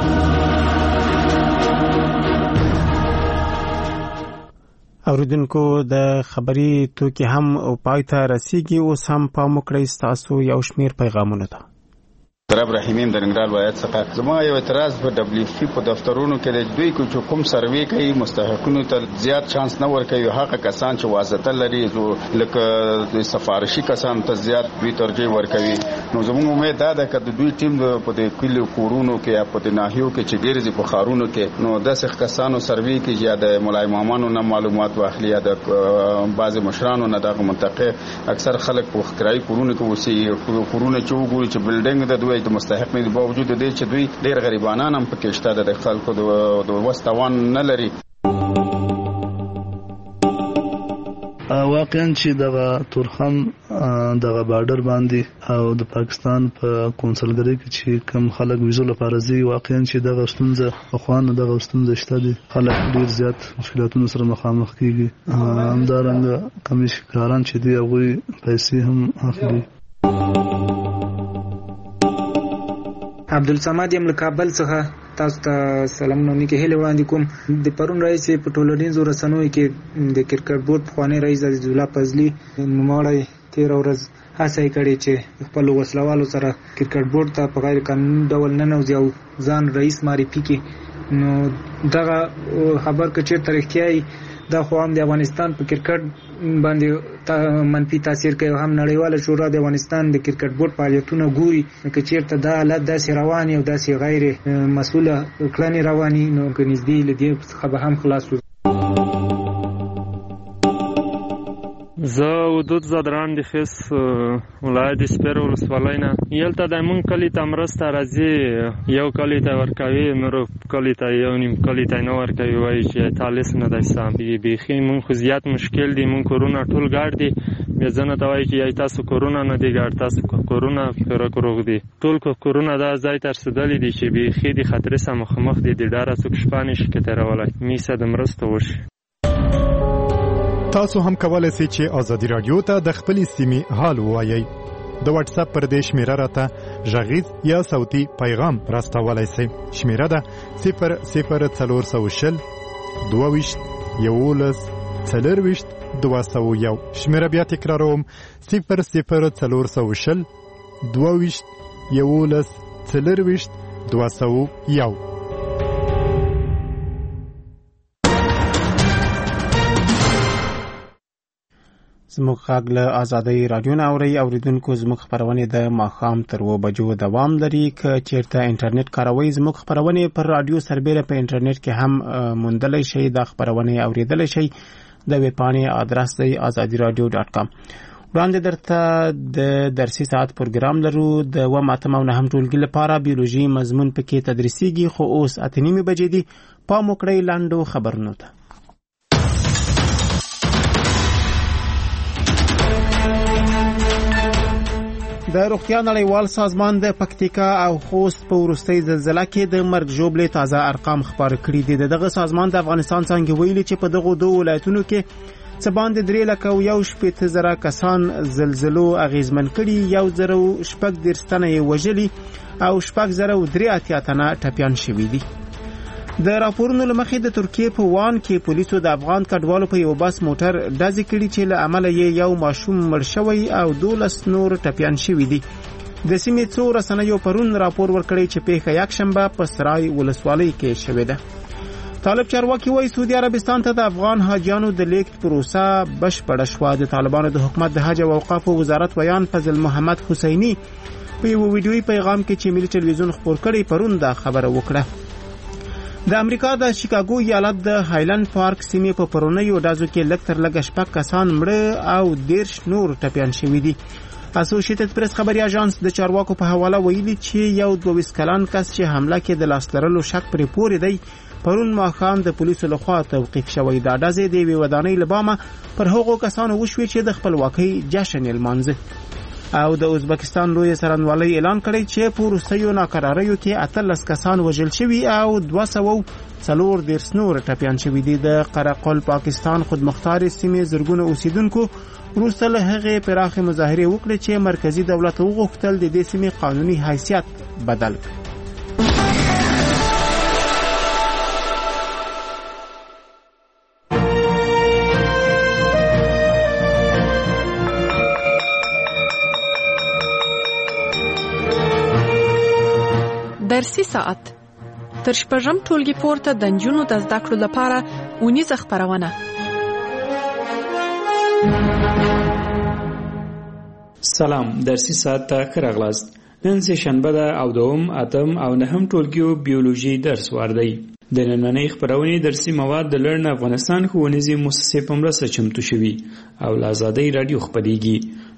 اوریدونکو د خبري توکي هم او پای ته رسیدي او سم پام وکړئ تاسو یو شمیر پیغامونه ده. رب رحیمین د ننګرهار ولایت څخه زما یو اعتراض په دبليو اف پی په دفترونو کې د دوی کوم سروې کوي مستحقونو ته زیات چانس نه ورکوي. هغه کسان چې واسطه لري لکه د سفارشي کسان ته زیات دوی ترجیح ورکوي. نو زموږ امید دا ده چې دوی ټیم په د کلیو کورونو کې یا په د ناحیو کې چې ګرځي په خارونو کې نو داسې کسانو سروې کې یا د مولای مامانو نه معلومات واخلي یا د بعض مشرانو نه دغه منطقه اکثر خلک په خکرای کورونو کې وسی کورونه چې وګوري چې بلډینګ د دوی د مستحق نه باوجود د دې چې دوی ډېر غریبانان هم پکې شته د خلکو د وستوان نه لري. واقعا چې دغه تورخم دغه بارډر باندې او د پاکستان په کونسلګری کې چې کم خلک ویزو لپاره ځي واقعا چې دغه ستونزه په خوانه دغه ستونزه شته دي. خلک ډیر زیات مشکلاتونو سره مخامخ کیږي. همدارنګه کمیشنران چې دی هغوی پیسې هم اخلي. عبدالصمد یم له کابل څخه تاسو ته سلامونه کې هله وړاندې کوم. د پرون رئیس په ټولنیزو رسنیو کې د کرکټ بورډ پخوانی رئیس عزیز الله فضلي نوموړی 13 ورځ هڅه کړې چې خپل وسلوالو سره کرکټ بورډ ته په غیر قانوني ډول ننوځي او ځان رئیس معرفي کړي. نو دغه خبر که چیرته رښتیا دا خو هم د افغانستان په کرکټ باندې منفي تاثیر کوي. هم نړیواله شورا د افغانستان د کرکټ بورډ فعالیتونه ګوري که چیرته دا حالت داسې رواني او داسې غیر مسؤله کړنې رواني نو که نږدې له دې څخه به هم خلاص وي. زه ودود زدران د خیس ولایت سپیر ولسوالۍ نه یلته د مونږ کلي ته مرسته راځي. یو کلي ته ورکوي نورو کلي ته یو نیم کلي ته نه ورکوي وایي چې تالیس نه دی سم. بیخي مونږ خو زیات مشکل دی. مونږ کورونه ټول ګاډ دي. بیا ځنه ته وایي چې تاسو کورونه نه دی ګاډ تاسو کورونه روغ دي. ټول کورونه دا ځای ته رسېدلي دي چې بیخي د خطرې سره مخامخ دي. د ډاره څوک شپه نشي کترولی. میسه د مرسته وشي. تاسو هم کولای شئ چې ازادي رادیو ته د خپلې سیمې حال ووایئ. د واتس اپ پر دې شمیره راته غږیز یا صوتي پیغام راستولای شئ. شمیره ده 00420 22 11 201 شمیره بیا تکراروم 00420 22 11 201. زموږ غږ له آزادۍ رادیو نه اورئ. اوریدونکو زموږ خپرونې د ماښام تر 2 بجو دوام لري. که چیرته انټرنیټ کاروئ زموږ خپرونې پر رادیو سربیره په انټرنیټ کې هم موندلی شئ. دا خپرونې اوریدلی شئ. د ویب پاڼې آدرس دی azadiradio.com. وړاندې درته د درسي ساعت پروګرام لرو. د 8 او 9 ټولګي لپاره بیولوژي مضمون پکې تدریسیږي، خو اوس 8:30 بجې دي. پام وکړئ لاندو خبرونو ته. د روغتیا نړیوال سازمان د پکتیکا او خوست په وروستۍ زلزلې کې د مرګ ژوبلې تازه ارقام خبر کړي دي. دغه سازمان د افغانستان څنګه ویلي چې په دغه دوه ولایتونو کې څه باندې 3,180,000 کسان زلزلو اغیزمن کړي، 1,080 تنه یې وژلي او 6,083 تنه ټپیان شوي دي. د راپورونو لمخې د ترکیې په وان کې پولیسو د افغان کډوالو په یو بس موټر ډزې کړي چې له امله یې یو ماشوم مړ شوی او 12 نور ټپیان شوي دي. د سیمې څو رسنیو پرون راپور ورکړی چې پیښه یکشنبه په سرای ولسوالۍ کې شوې ده. طالب چارواکي وایي سعودي عربستان ته د افغان حاجیانو د لیږد پروسه بشپړه شوه. د طالبانو د حکومت د حج او اوقافو وزارت ویان فضل محمد حسیني په یو ویډیویي پیغام کې چې ملي ټلویزیون خبر کړی پرون دا خبره وکړه. د امریکا د شیکاګو ایالت د هایلند پارک سیمې په پرونیو ډزو کې لږ تر لږه 6 کسان مړه او 13 نور ټپیان شوي دي. اسوسییټډ پریس خبري اژانس د چارواکو په حواله ویلي چې یو 22 کلن کس چې حمله کې د لاس لرلو شک پرې پورې دی پرون ماښام د پولیسو لخوا توقیف شوی. دا ډزې د یوې ودانۍ له بامه پر هغو کسانو وشوې چې د خپلواکۍ جشن یې لمانځه. او د ازبکستان لوی څارنوالۍ اعلان کړی چې په وروستیو ناقراریو کې 18 کسان وژل شوي او 240 نور ټپیان شوي دي. د قرقل پاکستان خودمختار سیمې زرګونه اوسیدونکو وروسته له هغې پراخې مظاهرې وکړې چې مرکزی دولت وغوښتل د دې سیمې قانوني حیثیت بدل کړي. درسي ساعت تر شپږم ټولګي پورته د نجونو د زده کړو لپاره اونیزه خپرونه. سلام، درسي ساعت ته ښه راغلاست. نن سه شنبه ده او دوم اتم او نهم ټولګیو بیولوژي درس واردی. د نننۍ خبرونې درسي مواد د لرن افغانستان ښوونیزې مؤسسې په مرسته چمتو شوي او له آزادۍ رادیو خپرېږي.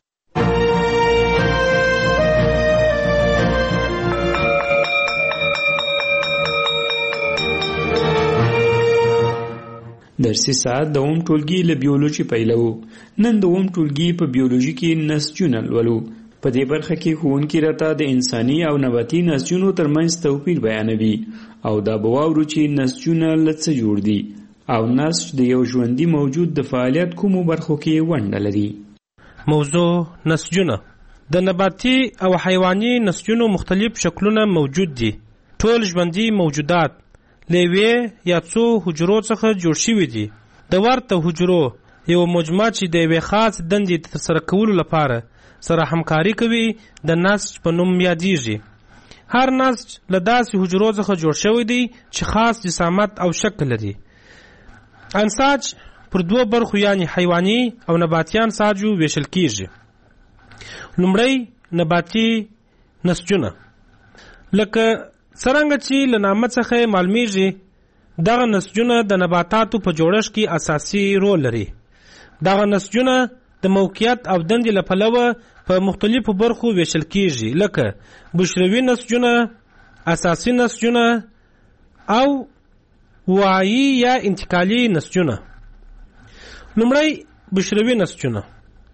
درسي ساعت د اوم ټولګي له بیولوژي پیلو. نن د اوم ټولګي په بیولوژي کې نسجونه لولو. په دې برخه کې ښوونکي راته د انساني او نباتي نسجونو ترمنځ توپیر بیانوي او دا به واورو چې نسجونه له څه جوړ دي او نسج د یو ژوندي موجود د فعالیت کومو برخو کې ونډه لري. موضوع نسجونه. د نباتي او حیواني نسجونو مختلف شکلونه موجود دي. ټول ژوندي موجودات لیوی یا څو حجرو څخه جوړ شوي دي. د ورته حجرو یو مجموعه چې د یوې خاص دندې ترسره کولو لپاره سره همکاري کوي د نسج په نوم یادیږي. هر نسج له داسې حجرو څخه جوړ شوی دی چې خاص جسامت او شکل لري. انساج پر دوه برخو یعنی حیواني او نباتي انساجو ویشل کیږي. لومړی نباتي نسجونه لکه څرنګه چې له نامه څخه معلومیږي دغه نسجونه د نباتاتو په جوړښت کې اساسي رول لري. دغه نسجونه د موقعیت او دندې له پلوه په مختلفو برخو ویشل کیږي لکه بشروي نسجونه، اساسي نسجونه او وعي یا انتقالي نسجونه. لومړی بشروي نسجونه.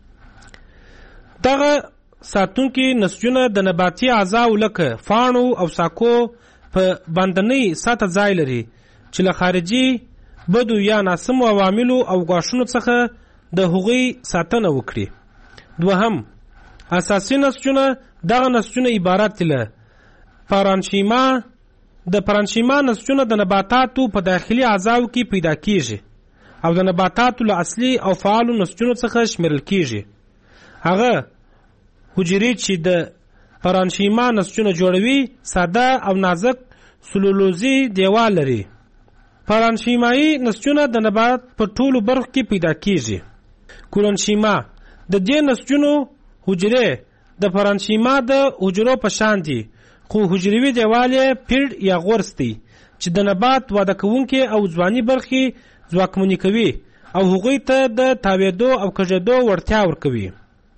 دغه ساتونکي نسجونه د نباتي اعضاو لکه فاڼو او ساکو په باندنۍ سطح ځای لري چې له خارجي بدو یا ناسمو عواملو او ګواښونو څخه د هغوی ساتنه وکړي. دوهم اساسي نسجونه. دغه نسجونه عبارت دي له پارانشیما. د پارانشیما نسجونه د نباتاتو په داخلي اعضاو کې پیدا کیږي او د نباتاتو له اصلي او فعالو نسجونو څخه شمیرل کیږي. هغه حجرې چې د پرانشیما نسجونه جوړوي ساده او نازک سلولوزي دیوال لري. پرانشیمایي نسجونه د نبات په ټولو برخو کې پیدا کیږي. کولونشیما د دې نسجونو حجرې د پرانشیما د حجرو په شان دي، خو حجروي دیوال یې پیړ یا غورس دی چې د نبات واده کوونکې او ځواني برخې ځواکمنې کوي او هغوی ته د تاوېدو او کږېدو وړتیا ورکوي.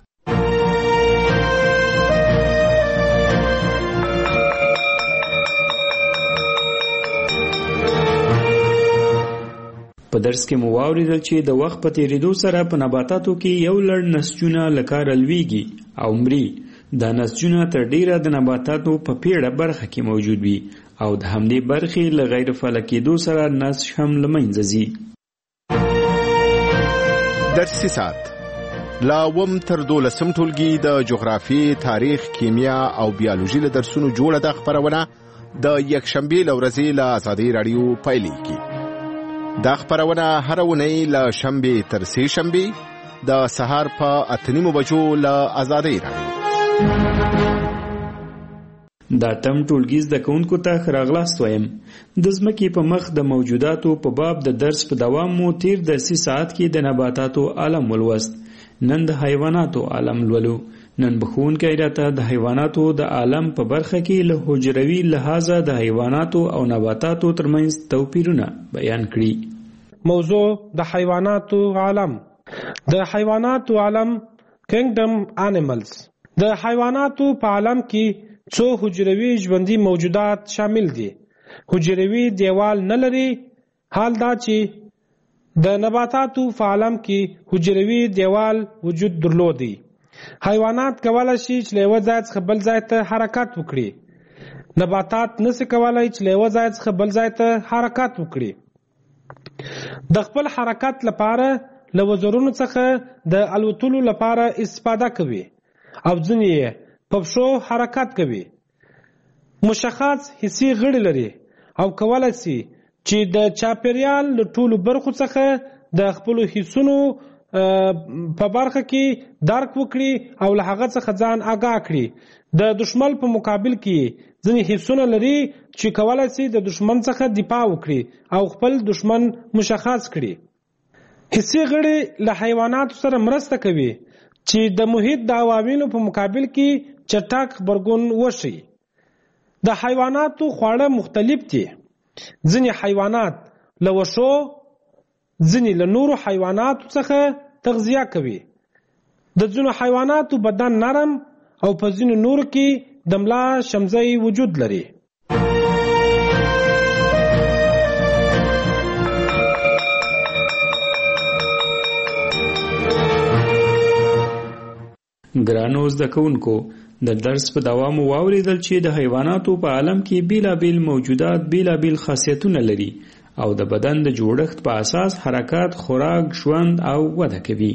په درس کې مو واورېدل چې د وخت په تیریدو سره په نباتاتو کې یو لړ نسجونه له کاره لویږي او مري. دا نسجونه تر ډیره د نباتاتو په پیړه برخه کې موجود وي او د همدې برخې له غیر فعاله کېدو سره نسج هم له منځه ځي. درسي ساعت لا اووم تر 12 ټولګي د جغرافیې، تاریخ، کیمیا او بیولوژي له درسونو جوړه ده خپرونه د یکشنبې له ورځې له ازادي راډیو پیلېږي. دا خپرونه هر اونۍ له شنبې تر سې شنبې د سهار په 8:30 بجو له ازادي راډیو. دا تم ټولګي زده کوونکو ته ښه راغلاست وایم. د ځمکې په مخ د موجوداتو په باب د درس په دوام مو تیر درسي ساعت کې د نباتاتو عالم ولوست. نن د حیواناتو عالم لولو. نن بخونکی راته د حیواناتو د عالم په برخه کې له حجروي لحاظه د حیواناتو او نباتاتو ترمنځ توپیرونه بیان کړي. موضوع د حیواناتو عالم. د حیواناتو عالم کینګډم انیملز. د حیواناتو په عالم کې څو حجروي ژوندي موجودات شامل دي. حجروي دیوال نه لري. حال دا چې د نباتاتو په عالم کې حجروي دیوال وجود درلودي. حیوانات کولی شي چې له یوه ځای څخه بل ځای ته حرکت وکړي. نباتات نشي کولی چې له یوه ځای څخه بل ځای ته حرکت وکړي. د خپل حرکت لپاره له وزرونو څخه د الوتلو لپاره استفاده کوي او ځینې یې په پښو حرکت کوي. مشخص حسي غړي لري او کولی شي چې د چاپیریال له ټولو برخو څخه د خپلو حسونو په برخه کې درک وکړي او له هغه څخه ځان آگاه کړي. د دشمن په مقابل کې ځینې حسونه لري چې کولی شي د دشمن څخه دفاع وکړي او خپل دشمن مشخص کړي. حسي غړي له حیواناتو سره مرسته کوي چې د محیط د عواملو په مقابل کې چټک غبرګون وشي. د حیواناتو خواړه مختلف دي. ځینې حیوانات له وښو، ځینې له نورو حیواناتو څخه تغذیه کوي. د ځینو حیواناتو بدن نرم او په ځینو نورو کې د ملا شمزۍ وجود لري. ګرانو زده کوونکو، د درس په دوام واورېدل چې د حیواناتو په عالم کې بیلابیل موجودات بیلابیل خاصیتونه لري او د بدن د جوړښت په اساس حرکات، خوراک، ژوند او وده کوي.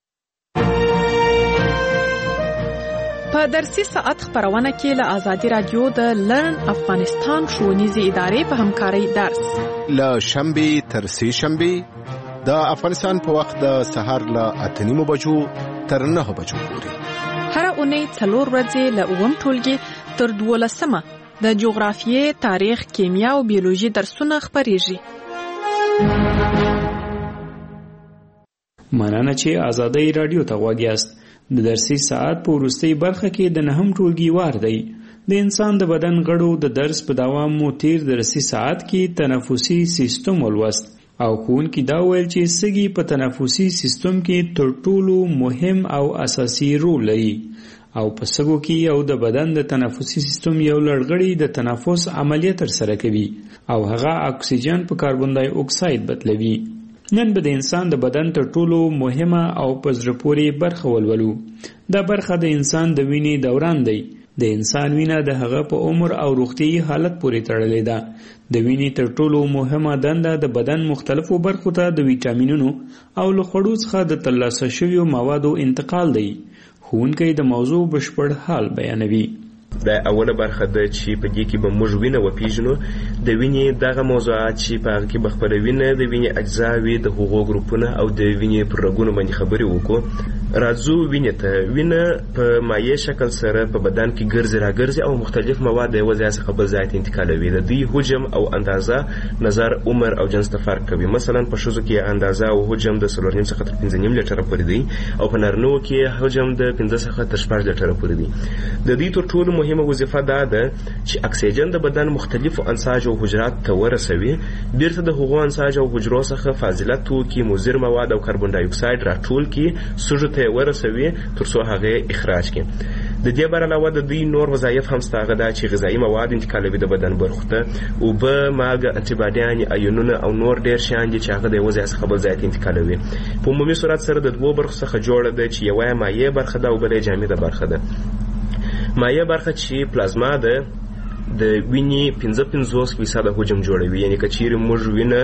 په درسي ساعت خبرونه کې له ازادي رادیو د لرن افغانستان ښوونیزې ادارې په همکارۍ درس له شنبې تر سې شنبې د افغانستان په وخت د سهار له 8:30 بجو تر 9 بجو پورې. هر اونۍ 4 ورځې له اووم ټولګي تر 12مه د جغرافیې، تاریخ، کیمیا او بیولوژي درسونه خپریږي. مننه چې ازادي رادیو ته غوږ یاست. د درسي ساعت په وروستۍ برخه کې د 9م ټولګي وار دی. د انسان د بدن غړو د درس په دوام مو تیر درسي ساعت کې تنفسي سیستم ولوست او ښوونکي دا ویل چې سږي په تنفسي سیستم کې تر ټولو مهم او اساسي رول لري او په سږو کې یو د بدن د تنفسي سیستم یو لړغړی د تنفس عملیه ترسره کوي او هغه اکسیجن په کاربن ډای اکساید بدلوي. نن به د انسان د بدن تر ټولو مهمه او په زړه پورې برخه ولولو. دا برخه د انسان د وینې دوران دی. د انسان وینه د هغه په عمر او روغتیايي حالت پورې تړلې ده. د وینې تر ټولو مهمه دنده د بدن مختلفو برخو ته د ویټامینونو او له خوړو څخه د ترلاسه شویو موادو انتقال دی. ښوونکی د موضوع بشپړ حال بیانوي. دا اوله برخه ده چې په دې کې به موږ وینه وپیژنو د وینې دغه موضوعات چې په هغه کې به خپله وینه د وینې اجزاوې د هغو ګروپونه او د وینې پر رګونو باندې خبرې وکړو. راځو وینې ته. وینه په مایع شکل سره په بدن کې ګرځي راګرځي او مختلف مواد د یوه ځای څخه بل ځای ته انتقالوي. د دوی حجم او اندازه نظر عمر او جنس ته فرق کوي. مثلا په ښځو کې اندازه او حجم د 4.5 څخه تر 5.5 لیټره پورې دی او په نارینهو کې حجم د 5 څخه تر 6 لیټره پورې دی. د دې تر ټولو مهمه وظیفه دا ده چې اکسیجن د بدن مختلفو انساج او حجرات ته ورسوي، بیرته د هغو انساج او حجرو څخه فاضله توکي، مضر مواد او کاربن ډای اکساید راټول کړي، سږو ته ورسوي تر څو هغه اخراج کړي. د دې بر علاوه د دوی نور وظایف هم شته، هغه دا چې غذایي مواد انتقالوي د بدن برخو ته، اوبه، مالګه، انټيباډیان، ایونونه او نور ډېر شیان دي چې هغه د یوه ځای څخه بل ځای ته انتقالوي. په عمومي صورت سره د دوو برخو څخه جوړه ده چې یوه یې مایع برخه ده او بله یې جامده برخه ده. مایع برخه چې پلازما ده د وینې 55% حجم جوړوي، یعنی که چیرې موږ وینه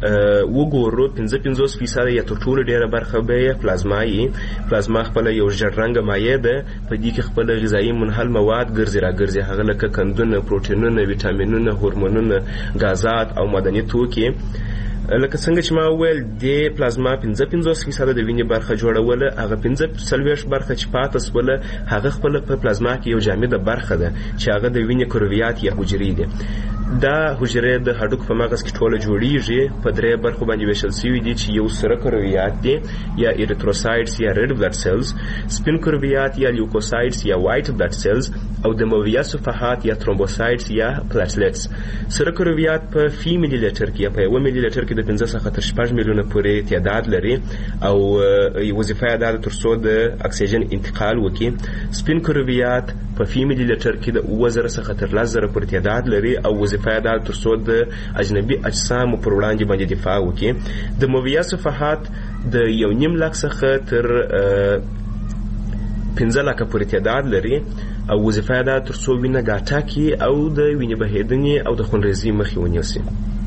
وګورو 55% یا تر ټولو ډېره برخه به پلازما یي. پلازما خپله یو ژړ رنګه مایع ده، په دې کې خپله غذایي منحل مواد ګرځي راګرځي، هغه لکه قندونه، پروټینونه، ویټامینونه، هورمونونه، غازات او معدني توکي. لکه څنګه چې ما وویل د پلازما 55% د وینې برخه جوړوله، هغه 45 برخه چې پاته سوله هغه خپله په پلازما کې یو جامده برخه ده چې هغه د وینې کرویات یا حجرې دي. دا حجرې د هډوکو په مغز کې ټوله جوړیږي، په درې برخو باندې ویشل شوي دي چې یو سره کرویات دي یا ایریتروسایډز یا ریډ بلډ سیلز، سپین کرویات یا لیوکوسایډز یا وایټ بلډ سیلز او دمویه صفحات یا ترومبوسایډز یا پلاټلیټس. سره کرویات په فی ملي لیټر کې یا په 1 ملي لیټر کې د 5 څخه تر 6 میلیونه پورې تعداد لري او وظیفه یې دا ده تر څو د اکسیجن انتقال وکړي. سپین کرویات په فی ملي لیټر کې د 7000 څخه تر 10000 پورې تعداد لري او وظیفه یې دا تر څو د اجنبي اجسامو پر وړاندې باندې دفاع وکړي. دمویه صفحات د 1.5 لک څخه تر 15 لکه پورې تعداد لري او وظیفه یې دا تر څو وینه ګاټه کړي او د وینې بهېدنې او د خونریزۍ مخې ونیسي.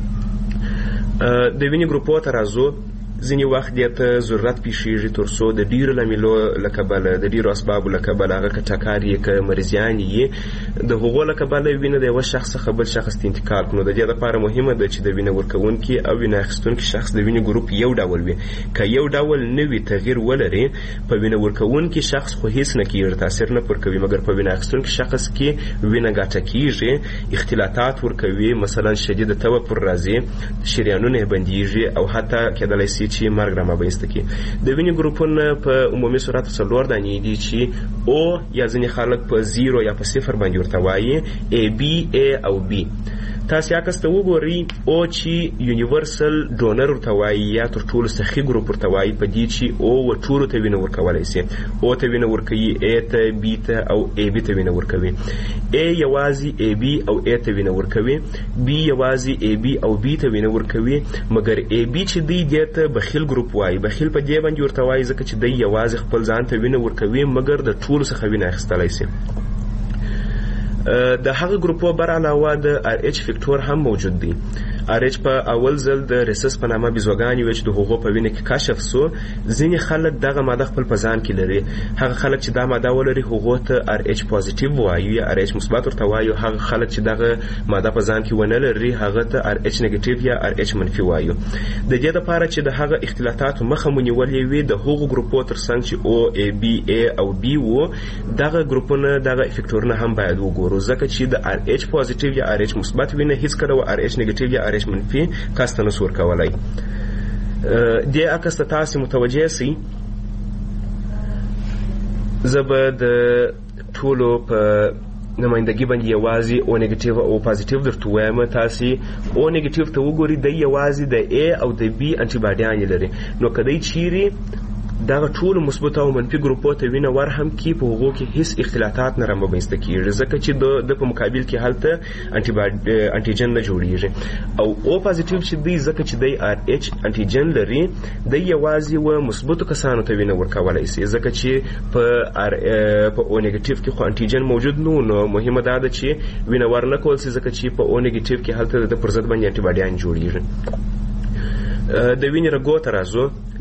د وینې ګروپو ته راځو. ځینې وخت دې ته ضرورت پیښیږي تر څو د ډېرو لاملو له کبله، د ډېرو اسبابو له کبله، هغه که ټکر یې که مریضیان یې، د هغو له کبله وینه د یوه شخص څخه بل شخص ته انتقال کړو. د دې لپاره مهمه ده چې د وینه ورکوونکي او وینه اخیستونکي شخص د وینې ګروپ یو ډول وي. که یو ډول نه وي، تغییر ولري، په وینه ورکوونکي شخص خو هیڅ نه کېږي، تاثیر نه پر کوي، مګر په وینه اخیستونکي شخص کې وینه ګاټه کېږي، اختلاطات ورکوي، مثلا شدید توپر راځي، شریانونه یې بندېږي او حتی کېدلی شي چې مرګ رامنځته کړي. د وینې ګروپونه په عمومي صورت 4 دانې دي چې او یا ځینې خلک په 0 یا په 0 باندې ورته وایي، A B A او B. تاسو عکس ته وګورئ، او چې یونیورسل ډونر ورته وایي یا تر ټولو سخي ګروپ ورته وایي، په دې چې او و ټولو ته وینه ورکولی شي. او ته وینه ورکوي، A ته، B ته او A B ته وینه ورکوي. A یوازې A B او A ته وینه ورکوي، B یوازې A B او B ته وینه ورکوي، مګر A B چې دی دې ته بخیل ګروپ وایي. بخیل په دې باندې ورته وایي ځکه چې دی یوازې خپل ځان ته وینه ورکوي، مګر د ټولو څخه وینه اخیستلی شي. د هغه ګروپو بر علاوه د RH فیکټور هم موجود دی. RH په اول ځل د ریسس په نامه بیزوګانې وې چې د هغو په وینه کې کشف سو. ځینې خلک دغه ماده خپل په ځان کې لري. هغه خلک چې دا ماده ولري هغو ته RH پازیټیو وایو یا RH مثبت ورته وایو. هغه خلک چې دغه ماده په ځان کې ونه لري هغه ته RH نیګیټیو یا RH منفي وایو. د دې لپاره چې د هغه اختلاطاتو مخه مو نیولې وي، د هغو ګروپو تر څنګ چې O A B A او B وو، دغه ګروپونه دغه فیکټورونه هم باید وګورو، ځکه چې د RH پازیټیو یا RH مثبت وینه هیڅ کله و RH نیګیټیو یا RH منفي کس ته نسو ورکولی. دې عکس ته تاسې متوجه سئ. زه به د ټولو په نمایندګي باندې یوازې او نیګیټیو او پازیټیو درته وایم. تاسې او نیګیټیو ته وګورئ، دی یوازې د A او د B انټيباډیان لري. نو که دی چیرې دغه ټول مثبت او منفي ګروپو ته وینه ور هم کې، په هغو کې هیڅ اختلاطات نه رامنځته کېږي، ځکه چې د په مقابل کې هلته انټیجن نه جوړیږي. او پازیټیو چې دی، ځکه چې دی RH انټیجن لري، دی یوازې و مثبتو کسانو ته وینه ورکولی شي، ځکه چې په او نیګیټیو کې خو انټیجن موجود نو مهمه دا ده چې وینه ور نه کول شي، ځکه چې په او نیګیټیو کې هلته د پر ضد باندې انټيباډیان جوړیږي. د وینې رګو ته راځو.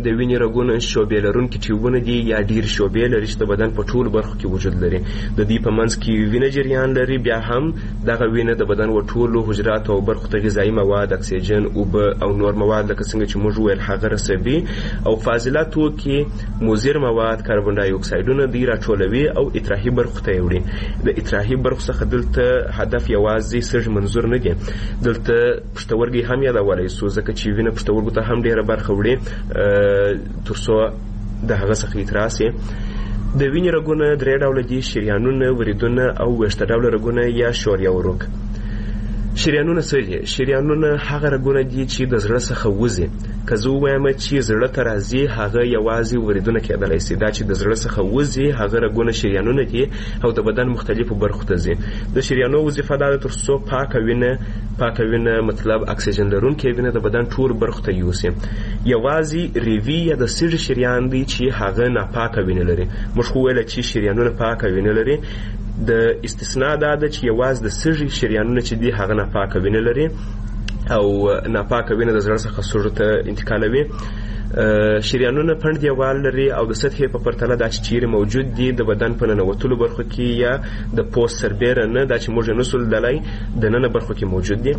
د وینې رګونه شعبې لرونکي ټیوبونه دي یا ډېر شعبې لري چې د بدن په ټولو برخو کې وجود لري. د دې په منځ کې وینه جریان لري. بیا هم دغه وینه د بدن و ټولو حجراتو او برخو ته غذایي مواد، اکسیجن، اوبه او نور مواد لکه څنګه چې موږ ویل هغه رسوي او فاضله توکي، مضر مواد، کاربن ډای اکسایډونه دې راټولوي او اطراحي برخو ته یې وړي. د اطراحي برخو څخه دلته هدف یوازې سږ منظور نه دی، دلته پښتورګي هم یادولی سو ځکه چې وینه پښتورګو ته هم ډېره برخه وړي تر څو د هغه څخه اطراح سي. د وینې رګونه 3 ډوله دي: شریانونه، وریدونه او 20 ډوله رګونه یا شوریه وروک. شریانونه څه دي؟ شریانونه هغه رګونه دي چې د زړه څخه وځي. که زه ووایم چې زړه ته راځي هغه یوازې وریدونه کېدلی سي. دا چې د زړه څخه وځي هغه رګونه شریانونه دي او د بدن مختلفو برخو ته ځي. د شریانو وظیفه دا ده تر څو پاکه وینه مطلب اکسیجن لرونکې وینه د بدن ټول برخو ته یوسي. یوازې ریوي یا د سږي شریان دی چې هغه ناپاکه وینه لري. موږ خو ویله چې شریانونه پاکه وینه لري. د استثناء دا ده چې یوازې د سږي شریانونه چې دي هغه ناپاکه وینه لري او ناپاکه وینه د زړه څخه سږو ته انتقالوي. شریانونه پنډ دیوال لري او د سطحې په پرتله دا چې چیرې موجود دي د بدن په ننوتلو برخو کې یا د پوست سربیره نه، دا چې موږ نسو لیدلی د ننه برخو کې موجود دي.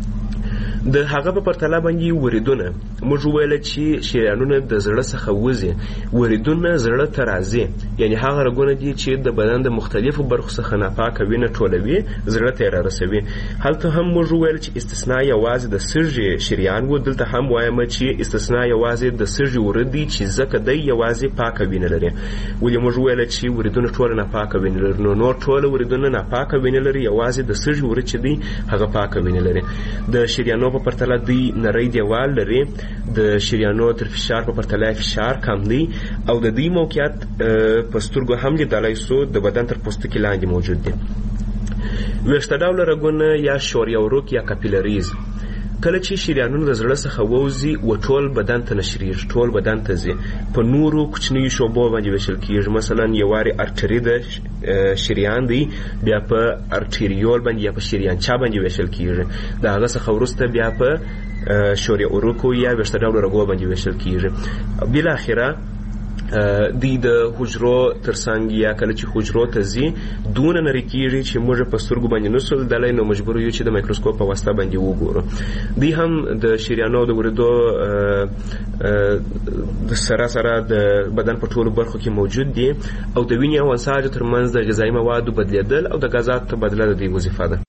د هغه په پرتله باندې وریدونه موږ ویل چې شریانونه د زړه څخه وځي، وریدونه زړه ته راځي، یعنی هغه رګونه دي چې د بدن د مختلفو برخو څخه ناپاکه وینه ټولوي زړه ته را رسوي. هلته هم موږ ویل چې استثناء یوازې د سږي شریان و. دلته هم وایم چې استثناء یوازې د سږي ورید دي چې ځکه دی یوازې پاکه وینه لري. ولې موږ ویل چې وریدونه ټول ناپاکه وینه لري؟ نو نور ټول وریدونه ناپاکه وینه لري، یوازې د سږي ورید چې دی هغه پاکه وینه لري. د شریانو په پرتله دوی نری دیوال لري. د شریانو تر فشار په پرتله فشار کم دی او د دوی موقعیت په سترګو هم لیدلی سو د بدن تر پوستکي لاندې موجود دی. 20 ډوله رګونه یا شوریه وروک یا کاپیلریز. کله چې شریانونه د زړه څخه ووځي و ټول بدن ته نشریږي، ټول بدن ته ځي، په نورو کوچنیو شعبو باندې ویشل کیږي. مثلا یوارې ارټري د شریان دی، بیا په ارټریول باندې یا په شریانچا باندې ویشل کیږي. د هغه څخه وروسته بیا په شوریه وروکو یا 20 ډوله رګو باندې ویشل کیږي. بالاخره دی د حجرو ترڅنګ یا کله چې حجرو ته ځي دونه نری کیږي چې موږ په سترګو باندې نسو لیدلی، نو مجبور یو چې د مایکروسکوپ په واسطه باندې وګورو. دی هم د شریانو د وریدو د سره د بدن په ټولو برخو کې موجود دي او د وینې او انساجو ترمنځ د غذایي موادو بدلیدل او د غازاتو تبادله د دوی وظیفه ده.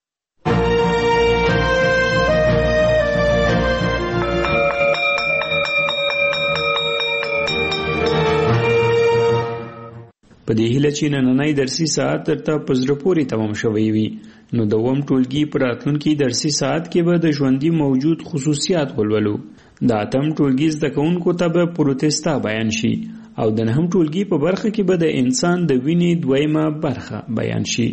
په دې هیله چې نننی درسي ساعت درته په زړه پورې تمام شوی وي، نو د اووم ټولګي په راتلونکي درسي ساعت کې به د ژوندي موجود خصوصیات ولولو. د اتم ټولګي زده کوونکو ته به پروتستا بیان شي او د نهم ټولګي په برخه کې به د انسان د وینې دویمه برخه بیان شي.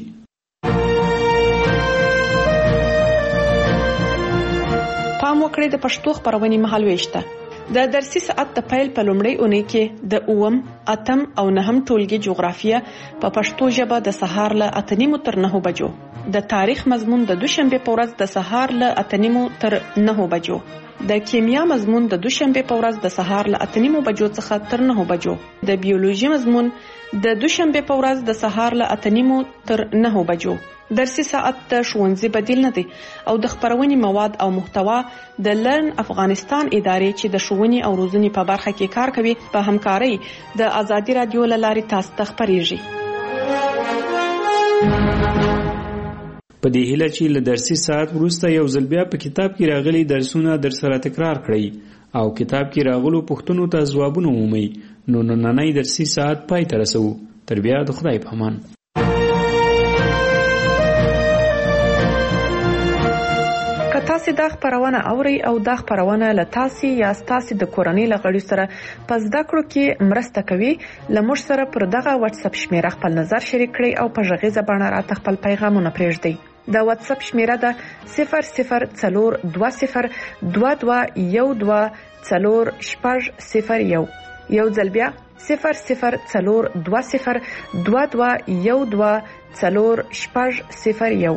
پام وکړئ د پښتو خبرونې مهالويشته. د درسي ساعت د پیل په لومړۍ اونۍ کې د اووم، اتم او نهم ټولګي جغرافیه په پښتو ژبه د سهار له 8:30 تر 9 بجو، د تاریخ مضمون د دوشنبه په ورځ د سهار له 8:30 تر 9 بجو، د کیمیا مضمون د دوشنبه په ورځ د سهار له 8:30 بجو څخه تر 9 بجو، د بیولوژي مضمون د دوشنبه په ورځ د سهار له 8:30 تر 9 بجو. درسي ساعت د ښوونځي بدیل نه دی او د خبرونې مواد او محتوا د لرن افغانستان ادارې چې د ښوونې او روزنې په برخه کې کار کوي په همکارۍ د ازادي رادیو له لارې تاسو ته خبرېږي. په دې هیله چې له درسي ساعت وروسته یو ځل بیا په کتاب کې راغلي درسونه در سره تکرار کړئ او کتاب کې راغلو پوښتنو ته ځوابونه ومومئ، نو نننی درسي ساعت پای ته رسوو. تر بیا د خدای په امان. تاسو دا خبرونه اوري او دا خبرونه له تاسو یا تاسو د کورنۍ لغړی سره پس دا کړو کې مرسته کوي. لمر سره پر دغه واتس اپ شمیره خپل نظر شریک کړئ او په ژغیزه باندې راته خپل پیغامونه پرېږدئ. دا واتس اپ شمیره ده 004212124001. یو ځل بیا 004212124001.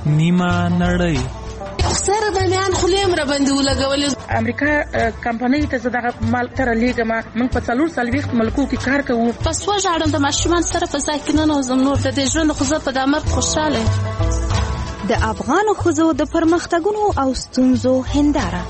نیمه نړۍ سره د میان خلیم را باندې ولګولې. امریکا کمپنۍ ته زه دغه مال تر لیږم. موږ په 440 ملکو کې کار کوو. پس وژاړم د ماشومان سره په ځای کې نه نوزم. نور د دې ژوند خو زه په دې مرګ خوشاله. د افغان ښځو د پرمختګونو او ستونزو هنداره.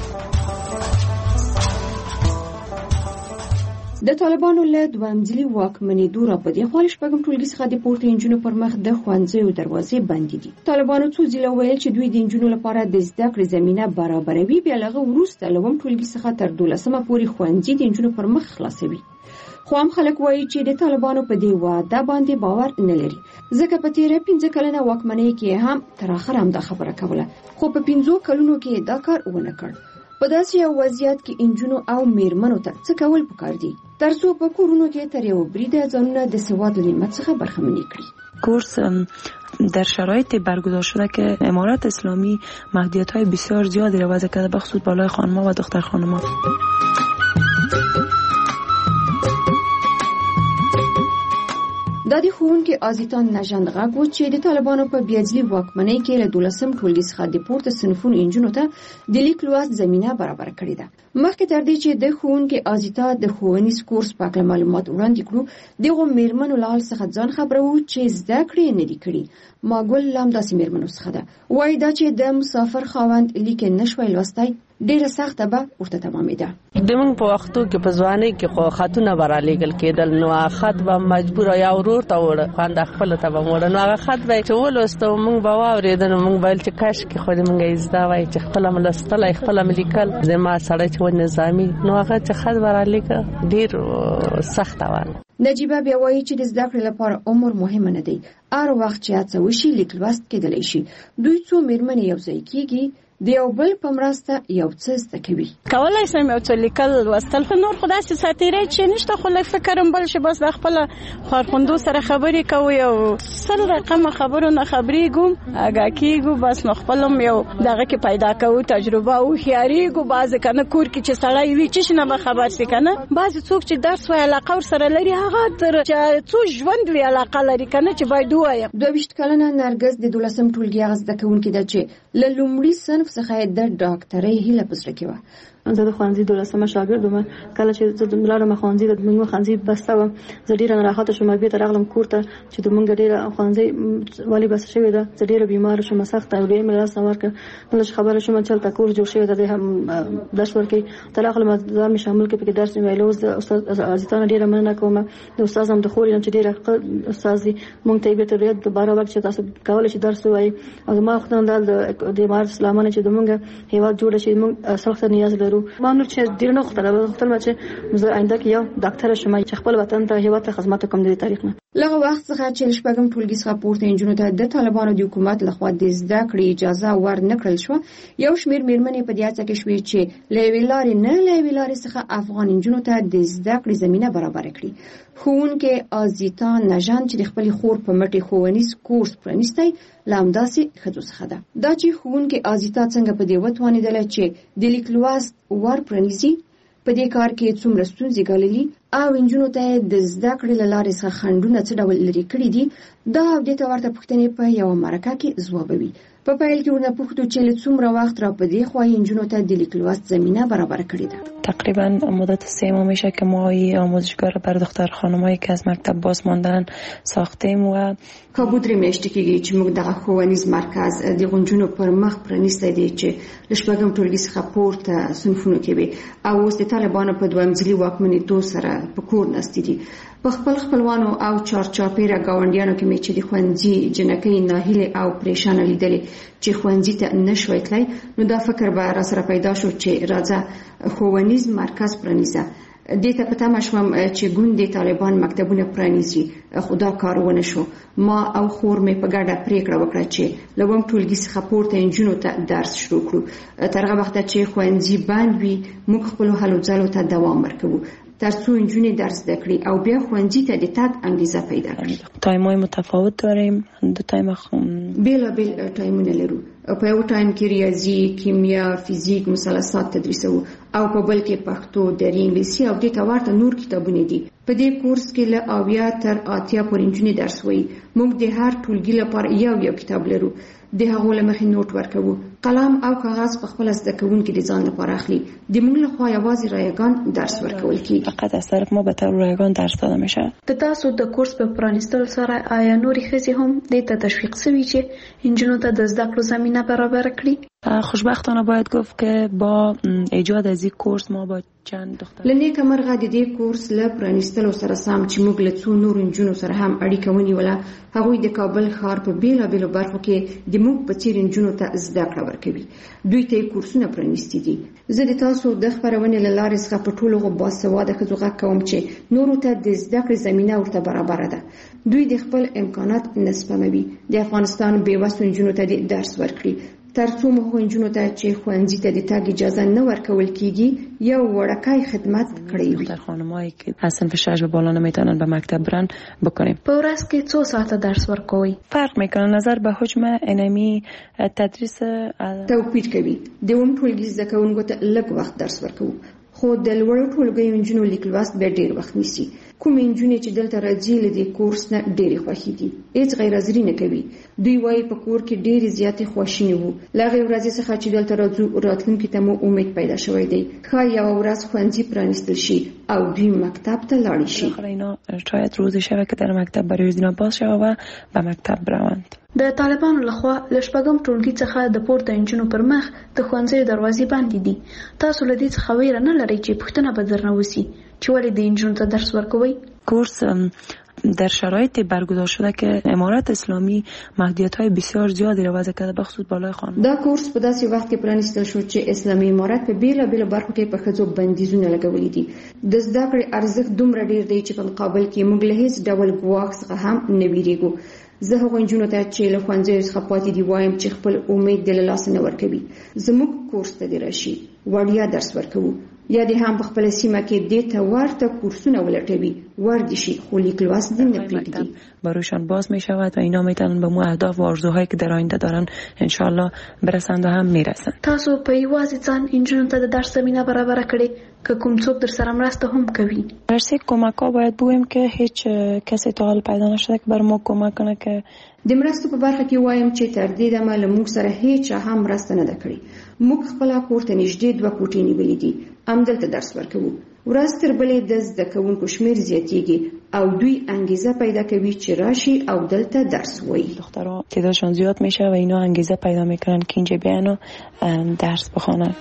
د طالبانو له دوامځلي واکمنېدو را په دې خوا شپږم ټولګي څخه د پورته نجونو پر مخ د ښوونځیو دروازې بندې دي. طالبانو څو ځله ویل چې دوی د نجونو لپاره د زده کړې زمینه برابروي، بیا له هغه وروسته له اووم ټولګي څخه تر 12مه پورې ښوونځي د نجونو پر مخ خلاصوي. خو هم خلک وایي چې د طالبانو په دې وعده باندې باور نه لري، ځکه په تیره 15 کلنه واکمنۍ کې هم تر اخره هم دا خبره کوله، خو په 15 کلونو کې دا کار ونه کړ. په داسې یو وضعیت کې انجونو او میرمنو ته څه کول پکار دي ترڅو په کورونو کې تر یو بریده ځانونه د سواد له نعمت څخه برخمنې کړي. کورس در شرایط برگزار شده که امارات اسلامی محدودیت‌های بسیار زیادی را وضع کرده، بخصوص بالای خانم‌ها و دختر خانم‌ها. دا د ښوونکي آزیتان نژند غږ و چې د طالبانو په بیاځلي واکمنۍ کې له 12م ټولګي څخه د پورته صنفونو انجونو ته د لیک لوست زمینه برابر کړې ده. مخکې تر دې چې د ښوونکي آزیتا د ښوونیز کورس په اړه معلومات وړاندې کړو، دغه میرمنو له حال څخه ځان خبرو چې زده کړې نه دي کړي. ماګل لام داسې میرمنو څخه ده، وایي دا چې د مسافر خاوند لیک نشوي لوستای ډیره سخته به ورته تمامېده. د موږ په وختو کې په ځوانۍ کې خو خاتونه برالېږل کېدل، نو خط به مجبور یا ورور ته وړه خواند خپل ته به وړه، نو هغه خط به چې ولوستو موږ به واورېدل، نو موږ به چې کاش کې خو موږ یې زده وای چې خپل ملستل خپل لیکل زما سره چې نظامی، نو هغه چې خط برالېږه ډیر سخته و. نجیبه بیا وایي چې د زده کړې لپاره عمر مهم نه دی، هر وخت چې هڅه وشي لیک لوست کېدلی شي. دوی څو میرمنې یو ځای کېږي د یو بل په مرسته یو څه زده کوي. کولای شم یو څه لیکل لوستل، خو نور خدای سي ساتيره چې نشته، خو لږ فکرم بل شي بس د خپل خارخوندو سره خبرې کوي او سل رقم خبرو نه خبرېږو اګه کېږو، بس نو خپلم یو دغه کې پیدا کوو تجربه او خيارېږو. باز کنه کور کې چې سړی وی چې نه به خبر سي کنه، باز څوک چې درس وای علاقه ور سره لري هغه تر چې څو ژوند وی علاقه لري کنه چې باید وای. 22 کلنه نرګس د 12م ټولګي غزده کوونکې ده چې له لومړي صنف څخه د ډاکټرۍ هیله پسره کې و. زه د ښوونځي 12مه شاګرد وم. کله چې زه د ملالم ښوونځي د موږ ښوونځي بسته وم، زه ډیره ناراحته شوم. بیا تر اغلم کور ته چې د موږ ډیره ښوونځي والی بس شوی ده، زه ډیره بیمار شوم، سخت اوریه مې راس ورکړ. نو خبره شوم چې تل کور جوړ شوی ده، هم درس ورکړي. تر اغلم دا مې شامل کې په درس ویلو. د استاد عزیزانه ډیره مننه کوم. د استاد هم د خوري چې ډیره استاد موږ ته به تر دوباره وخت چې تاسو کولای شئ درس وایي. او ما خدای د امارات اسلامانه چې د موږ هیواد جوړ شي، موږ سخت نیاز لرو. مانو چې ډیر نه خطر چې زه آینده کې یو ډاکټر شم چې خپل وطن ته هیواد ته خدمت کوم د تاریخ نه. لږ وخت څخه چې شپږم ټولګي څخه پورته انجونو ته د طالبانو د حکومت لخوا د زده کړې اجازه ورنکړل شو، یو شمېر میرمنې په دې هڅه کې شوې چې له یوې لارې نه له یوې لارې څخه افغان انجونو ته د زده کړې زمینه برابر کړي. ښوونکې آزیتا نژند چې د خپلې خور په مټې ښوونیز کورس پرانیستی له همداسې ښځو څخه ده. دا چې ښوونکې آزیتا څنګه په دې وتوانېدله چې د لیک لوست ور پرانیزي، په دې کار کې څومره ستونزې ګاللي او انجونو ته د زده کړې له لارې څخه خنډونه څه ډول لرې کړي دي، دا او دې ته ورته پوښتنې په یوه مرکه کې ځوابوي. په پیل کې ورنه پوښتو چې له څومره وخت را په دې خوا انجونو ته د لیک لوست زمینه برابر کړې ده. تقریبا مدت 3 ماه میشه که ما این آموزشگاه برای دختر خانمایی که از مکتب باز ماندن ساختیم و کابو درې میاشتې کېږي چې موږ دغه ښوونیز مرکز د غونجونو پر مخ پرانیستی دی چې له شپږم ټولګي څخه پورته صنفونو کې وي او اوس د طالبانو په دوامځلي واکمنېدو سره په کور ناستې دي. په خپل خپلوانو او چارچاپېره ګاونډیانو کې مې چې د ښوونځي جنکۍ ناهیلې او پریشانه لیدلې چې ښوونځي ته نشوی تللی، نو دا فکر به را سره پیدا شو چې راځه ښوونیز مرکز پرانیزه. دې ته په تمه شوم چې ګوندې طالبان مکتبونه پرانیزي، خو دا کار ونه شو. ما او خور مې په ګډه پریکړه وکړه چې له اووم ټولګي څخه پورته نجونو ته درس شروع کړو. تر هغه وخته چې ښوونځي بند وي موږ خپلو هلو ځلو ته دوام ورکوو ترڅو نجونې درس زده کړي او بیا ښوونځي ته د تګ انګیزه پیدا کړي. تایم‌های متفاوت داریم، دو تایم بیلابیل تایمونه لرو. په یو تایم کې ریاضي، کیمیا، فیزیک، مثلثات تدریسوو او په بل کې پښتو، دري، انګلیسي او دې ته ورته نور کتابونه دي. په دې کورس کې له 80 تر 80 پورې نجونې درس وایي. موږ د هر ټولګي لپاره یو کتاب لرو. د هغو له مخې نوټ ورکوو. قلم او کاغذ په خپل زده کوونکي د ځان لپاره اخلي. د موږ لخوا یوازې رایگان درس ورکول کیږي. فقط از طرف ما به طور رایگان درس داده میشه. د تاسو د کورس په پرانیستلو سره آیا نورې ښځې هم دې ته تشویق شوي چې نجونو ته د زده کړو زمینه برابر کړي؟ خوشبختانه باید گفت که با ایجاد از این کورس ما با چند دختر لنیکه مرغه د دې کورس له پرانیستلو سره سم چې موږ له څو نور نجونو سره هم اړیکه ونیوله. هغوی د کابل ښار په بیلابیلو برخو کې د موږ په څیر نجونو ته زده کړه ورکوي. دوی ته کورسونه پرانیستي دي. زه د تاسو د خپرونې له لارې څخه په ټولو باسواده ښځو غږ کوم چې نورو ته د زده کړې زمینه ورته برابره ده. دوی د خپل امکانات نه سپموي. د افغانستان بېوسو نجونو ته درس ورکړي. ترڅو مو نجونو ته چې ښوونځي ته د تګ اجازه نه ورکول کیږي یو وړکای خدمت کړی وي. در خانمایی که از صنف 6 به بالا نمیتونن به مکتب برن بکنیم. په ورځ کې څو ساعته درس ورکوي؟ فرق میکنه نظر به حجم انمی تدریس توپیر کوي. د عمومي ټولګي زده کوونکو ته لږ وخت درس ورکوو. خو د لوړو ټولګیو نجونو لیک لوست به ډېر وخت نیسي. کومې نجونې چې دلته راځي له دې کورس نه ډېرې خوښې دي. هېڅ غیر حاضري نه کوي. دوی وایي په کور کې ډېرې زیاتې خواشینې وو. له هغې ورځې څخه چې دلته راځو راتلونکي ته مو امید پیدا شوی دی. ښایي یوه ورځ ښوونځي پرانیستل شي او دوی مکتب ته لاړې شي. اینا شاید روزی شوه که در مکتب برای اینا باز شوه و به مکتب بروند. د طالبانو لخوا له شپږم ټولګي څخه د پورته نجونو پر مخ د ښوونځیو دروازې بندې دي. تاسو له دې څخه ویره نه لرئ چې پوښتنه به درنه وسي چې ولې د نجونو ته درس ورکوئ؟ کورس در شرایط برگزار شده که امارت اسلامی محدودیت‌های بسیار زیادی را وضع کرده بخصوص بالای خانم. دا کورس په داسې وخت کې پرانیستل شو چې اسلامي امارت په بیلابیلو برخو کې په ښځو بندیزونه لګولي دي. د زده کړې ارزښت دومره ډېر دی چې په مقابل کې موږ له هیڅ ډول ګواښ څخه هم نه ویریږو. زه هغو نجونو ته چې له ښوونځیو څخه پاتې دي وایم چې خپل امید دې له لاسه نه ورکوي. زموږ کورس ته دې راشي، وړیا درس ورکوو. یا دې هم په خپله سیمه کې دې ته ورته کورسونه ولټوي، ور دې شي، خو لیک لوست دې نه پرېږدي. برایشان باز می شود و اینا میتونن به مو اهداف و آرزوهایی که در آینده دارن انشالله برسند و هم میرسند. تاسو په یوازې ځان نجونو ته د درس زمینه برابره کړې که کوم څوک در سره مرسته هم کوي؟ درسي کمک‌ها باید بگویم که هیچ کسی تا حال پیدا نشده که بر ما کمک کنه. که د مرستو په برخه کې وایم چې تر دې دمه له موږ سره هیڅ هم مرسته نه ده کړې. موږ خپله کور ته نږدې 2 کوټې نیولې دي. همدلته درس ورکوو. ورځ تر بلې د زده کوونکو شمېر زیاتېږي او دوی انګیزه پیدا کوي چې راشي او دلته درس وایي. دخترها تعدادشان زیاد میشه و اینا انگیزه پیدا میکنن که اینجا بیان و درس بخوانن.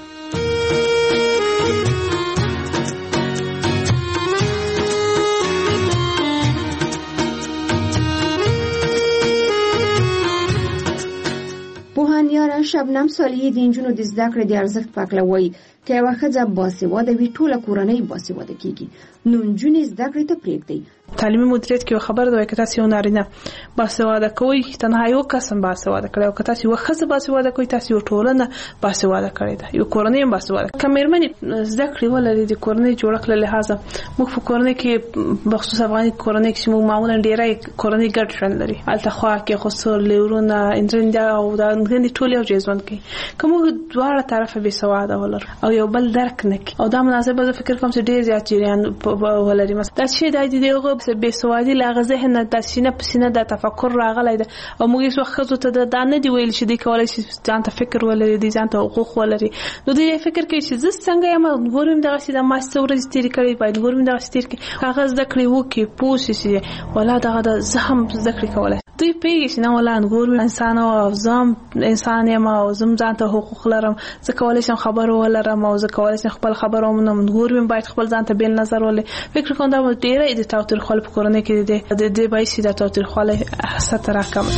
پوهانیاره شبنم صالحي د نجونو د زده کړې د ارزښت په اړه وایي که یوه ښځه باسواده وي ټوله کورنۍ باسواده کیږي. نو نجونې زده کړې ته پرېږدئ. تعلیمي مدیریت کې یو خبره ده که تاسو یو نارینه باسواده کوئ تنها یو کس هم باسواده کړی او که تاسو یو ښځه باسواده کوئ تاسو یو ټولنه باسواده کړې ده، یو کورنۍ هم باسواده. که مېرمنې زده کړې ولري د کورنۍ جوړښت له لحاظه موږ په کورنۍ کې بخصوص افغاني کورنۍ کې موږ معمولا ډېری کورنۍ ګډ ژوند لري. هلته خواښې خوسر لورونه انځرنده او دا نګرندې ټول یو ځای ژوند کوي. که موږ دواړه طرفه بېسواده ولرو او یو بل درک نه کړي او دا مناسبه زه فکر کوم چې ډېر زیات جریان ولري. مثلا دا چې دا د هغه بېسوادي له هغه ذهن نه د سینه په سینه د تفکر راغلی ده او موږ هېڅ وخت ښځو ته دا نه دي ویلي چې دوی کولی شي ځان ته فکر ولري، دوی ځان ته حقوق ولري. نو دوی فکر کوي چې زه څنګه یم نور هم دغسې د ما څه ورځې تېرې کړې باید نور هم دغسې تېر کړي. هغه زده کړې وکړي پوه شي چې ولا دغه ده زه هم زده کړې کولی. دوی پوهېږي چې نه ولا نور انسان او زه هم انسان یم او زه هم ځان ته حقوق لرم، زه کولی شم خبر ولرم او زه کولی شم خپل خبر ومنم. نور هم باید خپل ځان ته بېل نظر ولري. فکر کوم دا ډېری د تاوتریخوالي په کورنۍ کې د دې باعث د تاوتریخوالي سطح راکمه.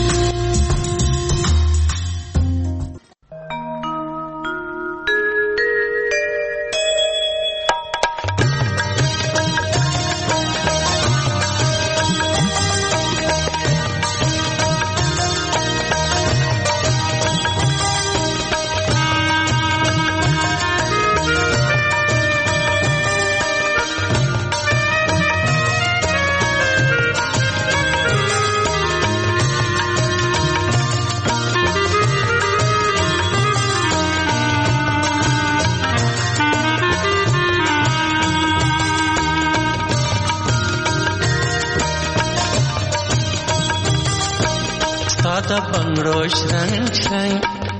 بنگړو شرنګ شرنګ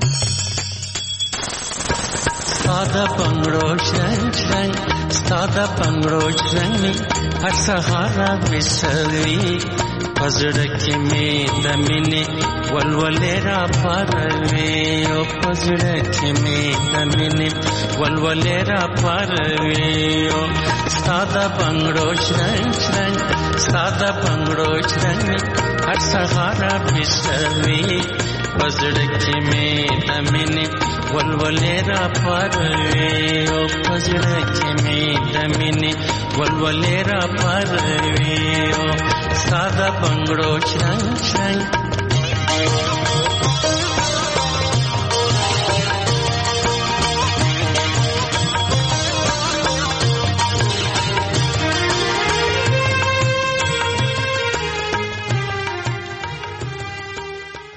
ساده بنگړو شرنګ شرنګ ساده بنگړو شرنګ هر سهار وسوي پزړه کې مې د مینې ولولې را پاروي او پزړه کې مې د مینې ولولې را پاروي او ساده بنگړو شرنګ شرنګ ساده بنگړو شرنګ هر سهار وسوي پزړه کې مې د مینې ولولې را پاروي او پزړه کې مې د مینې ولولې را پاروي او ساده بنگړو شرنګ شرنګ